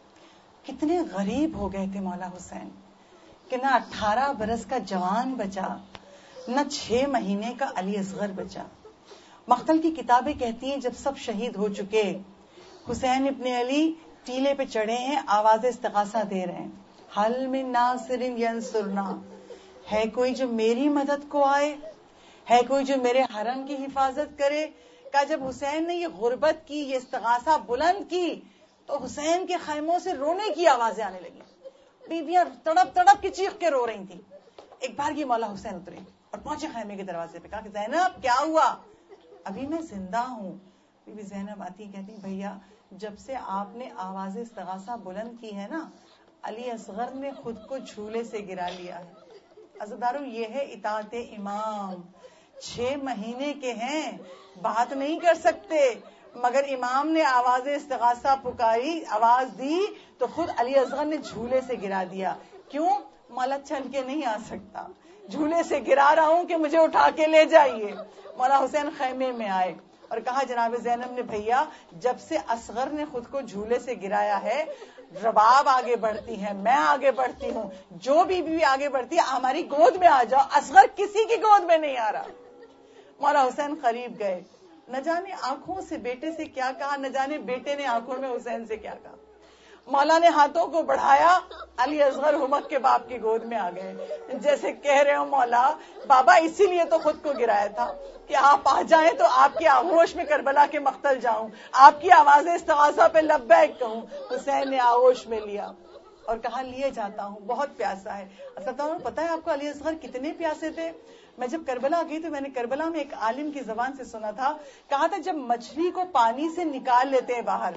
کتنے غریب ہو گئے تھے مولا حسین کہ نہ 18 برس کا جوان بچا, نہ 6 مہینے کا علی اصغر بچا. مقتل کی کتابیں کہتی ہیں جب سب شہید ہو چکے, حسین ابن علی ٹیلے پہ چڑھے ہیں, آواز استغاثہ دے رہے ہیں, حل من ناصر ینصرنا, ہے کوئی جو میری مدد کو آئے, ہے کوئی جو میرے حرم کی حفاظت کرے. کہ جب حسین نے یہ غربت کی, یہ استغاثہ بلند کی, تو حسین کے خیموں سے رونے کی آوازیں آنے لگی. بیویاں تڑپ تڑپ کی چیخ کے رو رہی تھیں. ایک بار یہ مولا حسین اترے اور پہنچے خیمے کے دروازے پہ, کہا کہ زینب کیا ہوا؟ ابھی میں زندہ ہوں. بی بی زینب آتی کہتی بھیا جب سے آپ نے آواز استغاثہ بلند کی ہے نا, علی اصغر نے خود کو جھولے سے گرا لیا ہے. عزادارو یہ ہے اطاعت امام. 6 مہینے کے ہیں, بات نہیں کر سکتے, مگر امام نے آواز استغاثہ پکاری, آواز دی تو خود علی اصغر نے جھولے سے گرا دیا. کیوں؟ مولا چل کے نہیں آ سکتا, جھولے سے گرا رہا ہوں کہ مجھے اٹھا کے لے جائیے. مولا حسین خیمے میں آئے اور کہا جناب زینب نے بھیا جب سے اصغر نے خود کو جھولے سے گرایا ہے, رباب آگے بڑھتی ہے, میں آگے بڑھتی ہوں, جو بھی آگے بڑھتی ہے ہماری گود میں آ جاؤ, اصغر کسی کی گود میں نہیں آ رہا. مولا حسین قریب گئے, نہ جانے آنکھوں سے بیٹے سے کیا کہا, نہ جانے بیٹے نے آنکھوں میں حسین سے کیا کہا. مولا نے ہاتھوں کو بڑھایا, علی اصغر ہمک کے باپ کی گود میں آ گئے, جیسے کہہ رہے ہو مولا بابا اسی لیے تو خود کو گرایا تھا کہ آپ آ جائیں تو آپ کی آغوش میں کربلا کے مقتل جاؤں, آپ کی آواز استغاثہ پہ لبیک کہوں. حسین نے آغوش میں لیا اور کہا لیے جاتا ہوں, بہت پیاسا ہے. اصل پتہ ہے آپ کو علی اصغر کتنے پیاسے تھے؟ میں جب کربلا گئی تو میں نے کربلا میں ایک عالم کی زبان سے سنا تھا, کہا تھا جب مچھلی کو پانی سے نکال لیتے ہیں باہر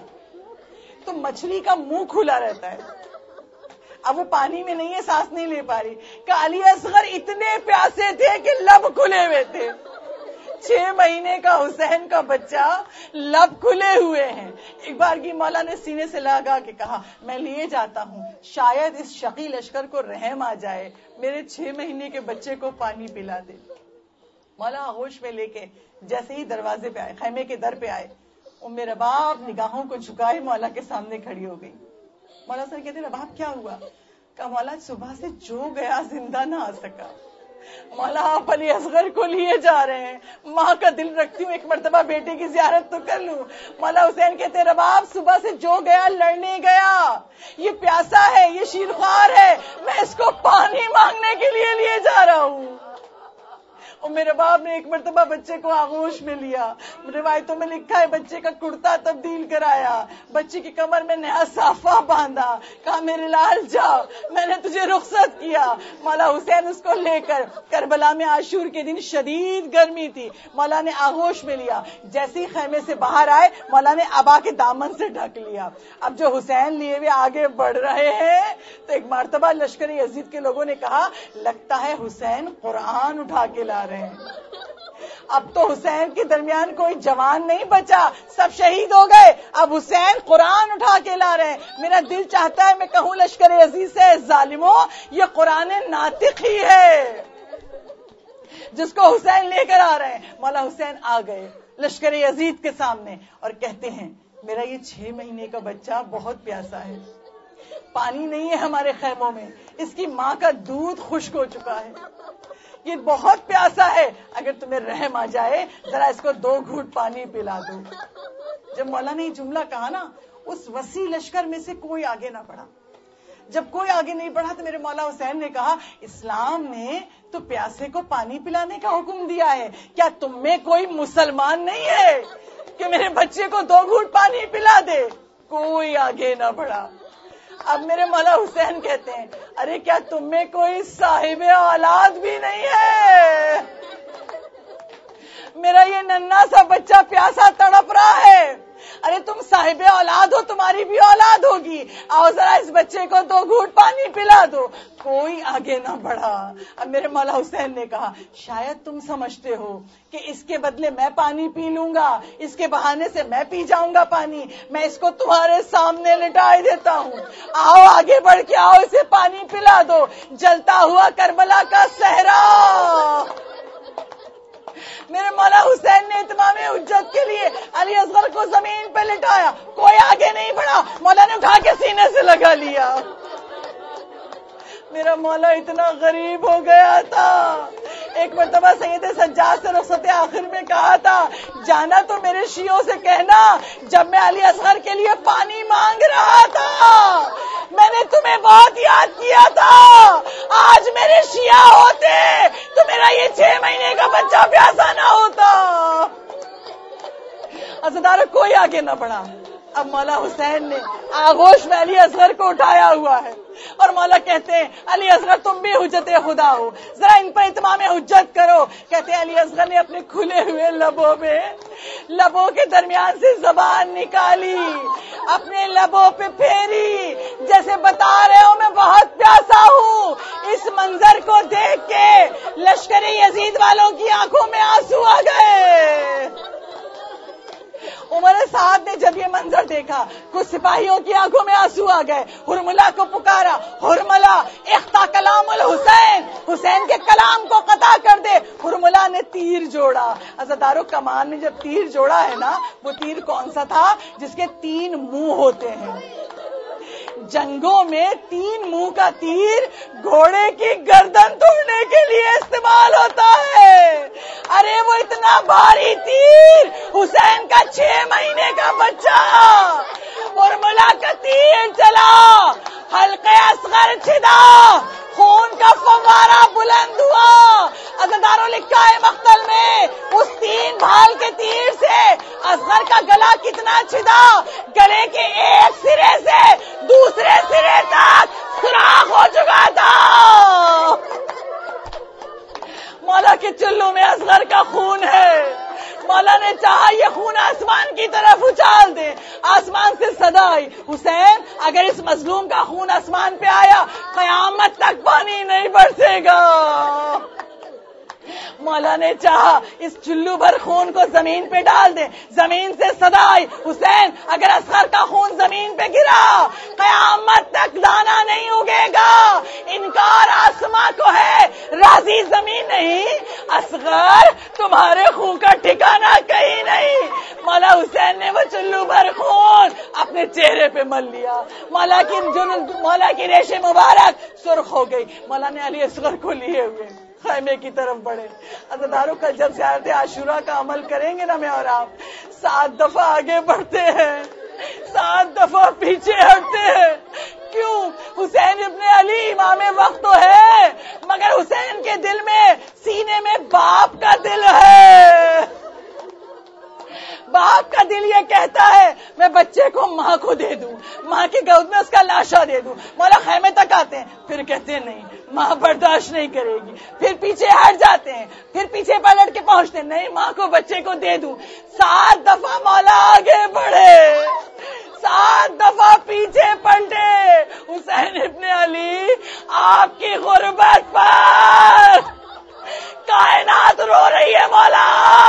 تو مچھلی کا منہ کھلا رہتا ہے, اب وہ پانی میں نہیں ہے, سانس نہیں لے پا رہی. کہ علی اصغر اتنے پیاسے تھے کہ لب کھلے ہوئے تھے. 6 مہینے کا حسین کا بچہ, لب کھلے ہوئے ہیں. ایک بار کی مولا نے سینے سے لگا کے کہا میں لیے جاتا ہوں, شاید اس شقی لشکر کو رحم آ جائے, میرے 6 مہینے کے بچے کو پانی پلا دے. مولا آغوش میں لے کے جیسے ہی دروازے پہ آئے, خیمے کے در پہ آئے, میرا باپ نگاہوں کو جھکائے مولا کے سامنے کھڑی ہو گئی. مولا سر کہتے رباب کیا ہوا؟ کہا مولا صبح سے جو گیا زندہ نہ آ سکا. مولا آپ علی اصغر کو لیے جا رہے ہیں, ماں کا دل رکھتی ہوں ایک مرتبہ بیٹے کی زیارت تو کر لوں. مولا حسین کہتے رباب صبح سے جو گیا لڑنے گیا, یہ پیاسا ہے, یہ شیرخوار ہے, میں اس کو پانی مانگنے کے لیے جا رہا ہوں. اور میرے باپ نے ایک مرتبہ بچے کو آغوش میں لیا, روایتوں میں لکھا ہے بچے کا کرتا تبدیل کرایا, بچے کی کمر میں نیا صافہ باندھا, کہا میرے لال جا, میں نے تجھے رخصت کیا. مولا حسین اس کو لے کر کربلا میں عاشور کے دن شدید گرمی تھی, مولا نے آغوش میں لیا. جیسے ہی خیمے سے باہر آئے مولا نے ابا کے دامن سے ڈھک لیا. اب جو حسین لیے ہوئے آگے بڑھ رہے ہیں تو ایک مرتبہ لشکر یزید کے لوگوں نے کہا لگتا ہے حسین قرآن اٹھا کے لا رہے ہیں. اب تو حسین کے درمیان کوئی جوان نہیں بچا، سب شہید ہو گئے. اب حسین قرآن اٹھا کے لا رہے ہیں. میرا دل چاہتا ہے میں کہوں لشکر عزیز سے، ظالموں یہ قرآن ناطق ہی ہے جس کو حسین لے کر آ رہے ہیں. مولا حسین آ گئے لشکر یزید کے سامنے اور کہتے ہیں میرا یہ 6 مہینے کا بچہ بہت پیاسا ہے، پانی نہیں ہے ہمارے خیموں میں، اس کی ماں کا دودھ خشک ہو چکا ہے، یہ بہت پیاسا ہے، اگر تمہیں رحم آ جائے ذرا اس کو 2 گھونٹ پانی پلا دو. جب مولا نے یہ جملہ کہا نا، اس وسیع لشکر میں سے کوئی آگے نہ بڑھا. جب کوئی آگے نہیں بڑھا تو میرے مولا حسین نے کہا اسلام نے تو پیاسے کو پانی پلانے کا حکم دیا ہے، کیا تم میں کوئی مسلمان نہیں ہے کہ میرے بچے کو 2 گھونٹ پانی پلا دے؟ کوئی آگے نہ بڑھا. اب میرے مولا حسین کہتے ہیں ارے کیا تم میں کوئی صاحب اولاد بھی نہیں ہے؟ میرا یہ ننھا سا بچہ پیاسا تڑپ رہا ہے، ارے تم صاحب اولاد ہو، تمہاری بھی اولاد ہوگی، آؤ ذرا اس بچے کو 2 گھونٹ پانی پلا دو. کوئی آگے نہ بڑھا. اب میرے مولا حسین نے کہا شاید تم سمجھتے ہو کہ اس کے بدلے میں پانی پی لوں گا، اس کے بہانے سے میں پی جاؤں گا پانی، میں اس کو تمہارے سامنے لٹائے دیتا ہوں، آؤ آگے بڑھ کے آؤ اسے پانی پلا دو. جلتا ہوا کربلا کا صحرا. میرے مولا حسین نے اتمام حجت کے لیے علی اصغر کو زمین پہ لٹایا، کوئی آگے نہیں بڑھا. مولا نے اٹھا کے سینے سے لگا لیا. میرا مولا اتنا غریب ہو گیا تھا. ایک مرتبہ سید سجاد سے رخصت آخر میں کہا تھا جانا تو میرے شیعوں سے کہنا جب میں علی اصغر کے لیے پانی مانگ رہا تھا میں نے تمہیں بہت یاد کیا تھا، آج میرے شیعہ ہوتے تو میرا یہ 6 مہینے کا بچہ پیاسا نہ ہوتا. عزیزانو کوئی آگے نہ بڑھا. اب مولا حسین نے آغوش میں علی اصغر کو اٹھایا ہوا ہے اور مولا کہتے ہیں علی اصغر تم بھی حجت خدا ہو، ذرا ان پر اتمام حجت کرو. کہتے ہیں علی اصغر نے اپنے کھلے ہوئے لبوں کے درمیان سے زبان نکالی، اپنے لبوں پہ پھیری جیسے بتا رہے ہو میں بہت پیاسا ہوں. اس منظر کو دیکھ کے لشکر یزید والوں کی آنکھوں میں آنسو آ گئے. عمر سعد نے جب یہ منظر دیکھا کچھ سپاہیوں کی آنکھوں میں آنسو آ گئے. ہرملا کو پکارا، ہرملا اختا کلام الحسین، حسین کے کلام کو قطع کر دے. ہرملا نے تیر جوڑا. عزادارو کمان نے جب تیر جوڑا ہے نا، وہ تیر کون سا تھا جس کے 3 منہ ہوتے ہیں. جنگوں میں 3 منہ کا تیر گھوڑے کی گردن توڑنے کے لیے استعمال ہوتا ہے. ارے وہ اتنا بھاری تیر حسین کا 6 مہینے کا بچہ، ہرملا کا تیر چلا، حلقے اصغر چھدا، خون کا فوارہ بلند ہوا. عزاداروں لکھا ہے مقتل میں اس 3 بھال کے تیر سے اصغر کا گلا کتنا چھدا، گلے کے ایک سرے سے دوسرے سرے تک سوراخ ہو چکا تھا. مولا کے چلو میں اصغر کا خون ہے. مولا نے چاہا یہ خون آسمان کی طرف اچھال دے. آسمان سے صدا آئی حسین اگر اس مظلوم کا خون آسمان پہ آیا قیامت تک پانی نہیں برسے گا. مولا نے چاہا اس چلو بھر خون کو زمین پہ ڈال دے. زمین سے صدا آئی حسین اگر اصغر کا خون زمین پہ گرا قیامت تک دانا نہیں اگے گا. انکار آسماں کو ہے، راضی زمین نہیں. اصغر تمہارے خون کا ٹھکانہ کہیں نہیں. مولا حسین نے وہ چلو بھر خون اپنے چہرے پہ مل لیا. مولا کی ریش مبارک سرخ ہو گئی. مولا نے علی اصغر کو لیے ہوئے خیمے کی طرف بڑھے. عزادارو کل جب زیارت عاشورہ کا عمل کریں گے نا میں اور آپ 7 دفعہ آگے بڑھتے ہیں، 7 دفعہ پیچھے ہٹتے ہیں. کیوں؟ حسین ابن علی امام وقت تو ہے مگر حسین کے دل میں سینے میں باپ کا دل ہے. باپ کا دل یہ کہتا ہے میں بچے کو ماں کو دے دوں، ماں کی گود میں اس کا لاشا دے دوں. مولا خیمے تک آتے ہیں پھر کہتے ہیں نہیں ماں برداشت نہیں کرے گی، پھر پیچھے ہٹ جاتے ہیں، پھر پیچھے پلٹ کے پہنچتے ہیں نہیں ماں کو بچے کو دے دوں. 7 دفعہ مولا آگے بڑھے، 7 دفعہ پیچھے پلٹے. حسین ابن علی آپ کی غربت پر کائنات رو رہی ہے مولا.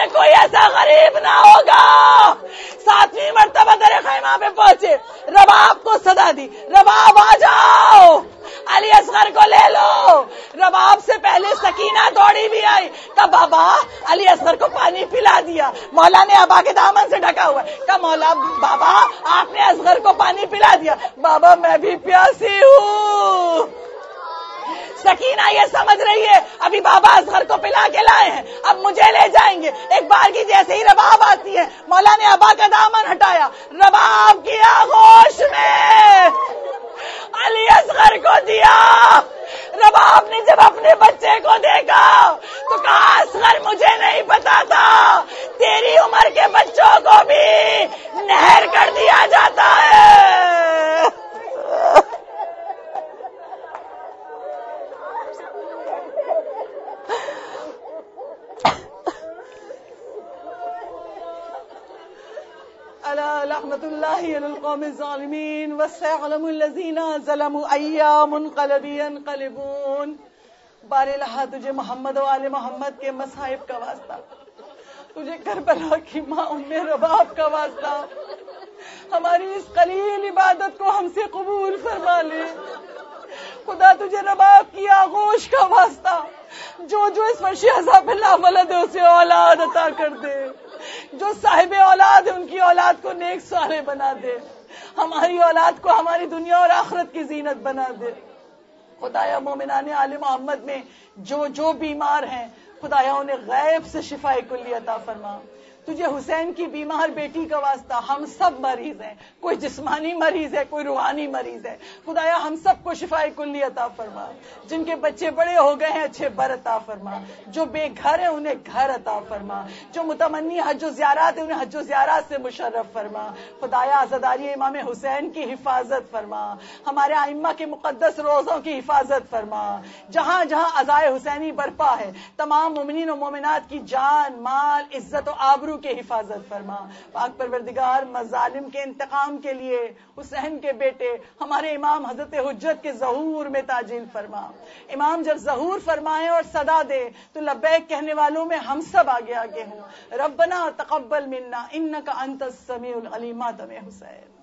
میں کوئی ایسا غریب نہ ہوگا. 7ویں مرتبہ در خیمہ پہ پہنچے, رباب کو صدا دی, رباب آ جاؤ, علی اصغر کو لے لو. رباب سے پہلے سکینہ دوڑی بھی آئی, کہا بابا علی اصغر کو پانی پلا دیا. مولا نے ابا کے دامن سے ڈھکا ہوا ہے, کہا مولا بابا آپ نے اصغر کو پانی پلا دیا. بابا میں بھی پیاسی ہوں. سکینہ یہ سمجھ رہی ہے ابھی بابا اصغر کو پلا کے لائے ہیں, اب مجھے لے جائیں گے. ایک بار کی جیسے ہی رباب آتی ہے, مولا نے ابا کا دامن ہٹایا, رباب کی آغوش میں علی اصغر کو دیا. رباب نے جب اپنے بچے کو دیکھا تو کہا اصغر مجھے نہیں پتا تھا تیری عمر کے بچوں کو بھی نہر کر دیا جاتا ہے. الا رحمت اللہ علی القوم الظالمین وسيعلم الذین ظلموا ای منقلب ینقلبون. بار الہ تجھے محمد و آل محمد کے مصائب کا واسطہ, تجھے کربلا کی ماں ام رباب کا واسطہ, ہماری اس قلیل عبادت کو ہم سے قبول فرما لے. خدا تجھے رباب کی آغوش کا واسطہ, جو اس فرش عذاب اللہ ولد ہے اسے اولاد عطا کر دے. جو صاحب اولاد ہے ان کی اولاد کو نیک صالح بنا دے. ہماری اولاد کو ہماری دنیا اور آخرت کی زینت بنا دے. خدایا مومنان آل محمد میں جو بیمار ہیں خدایا انہیں غیب سے شفا کلی عطا فرما. تجھے حسین کی بیمار بیٹی کا واسطہ, ہم سب مریض ہیں, کوئی جسمانی مریض ہے کوئی روحانی مریض ہے. خدایا ہم سب کو شفا کلی عطا فرما. جن کے بچے بڑے ہو گئے ہیں اچھے بر عطا فرما. جو بے گھر ہیں انہیں گھر عطا فرما. جو متمنی حج و زیارات ہیں انہیں حج و زیارات سے مشرف فرما. خدایا عزاداری امام حسین کی حفاظت فرما. ہمارے ائمہ کے مقدس روزوں کی حفاظت فرما. جہاں جہاں عزائے حسینی برپا ہے تمام مومنین و مومنات کی جان مال عزت و آبرو کے حفاظت فرما. پاک پروردگار مظالم کے انتقام کے لیے حسین کے بیٹے ہمارے امام حضرت حجت کے ظہور میں تعجیل فرما. امام جب ظہور فرمائے اور صدا دے تو لبیک کہنے والوں میں ہم سب آگے ہوں. ربنا تقبل منا انک انت السمیع العلیم. ماتم حسین.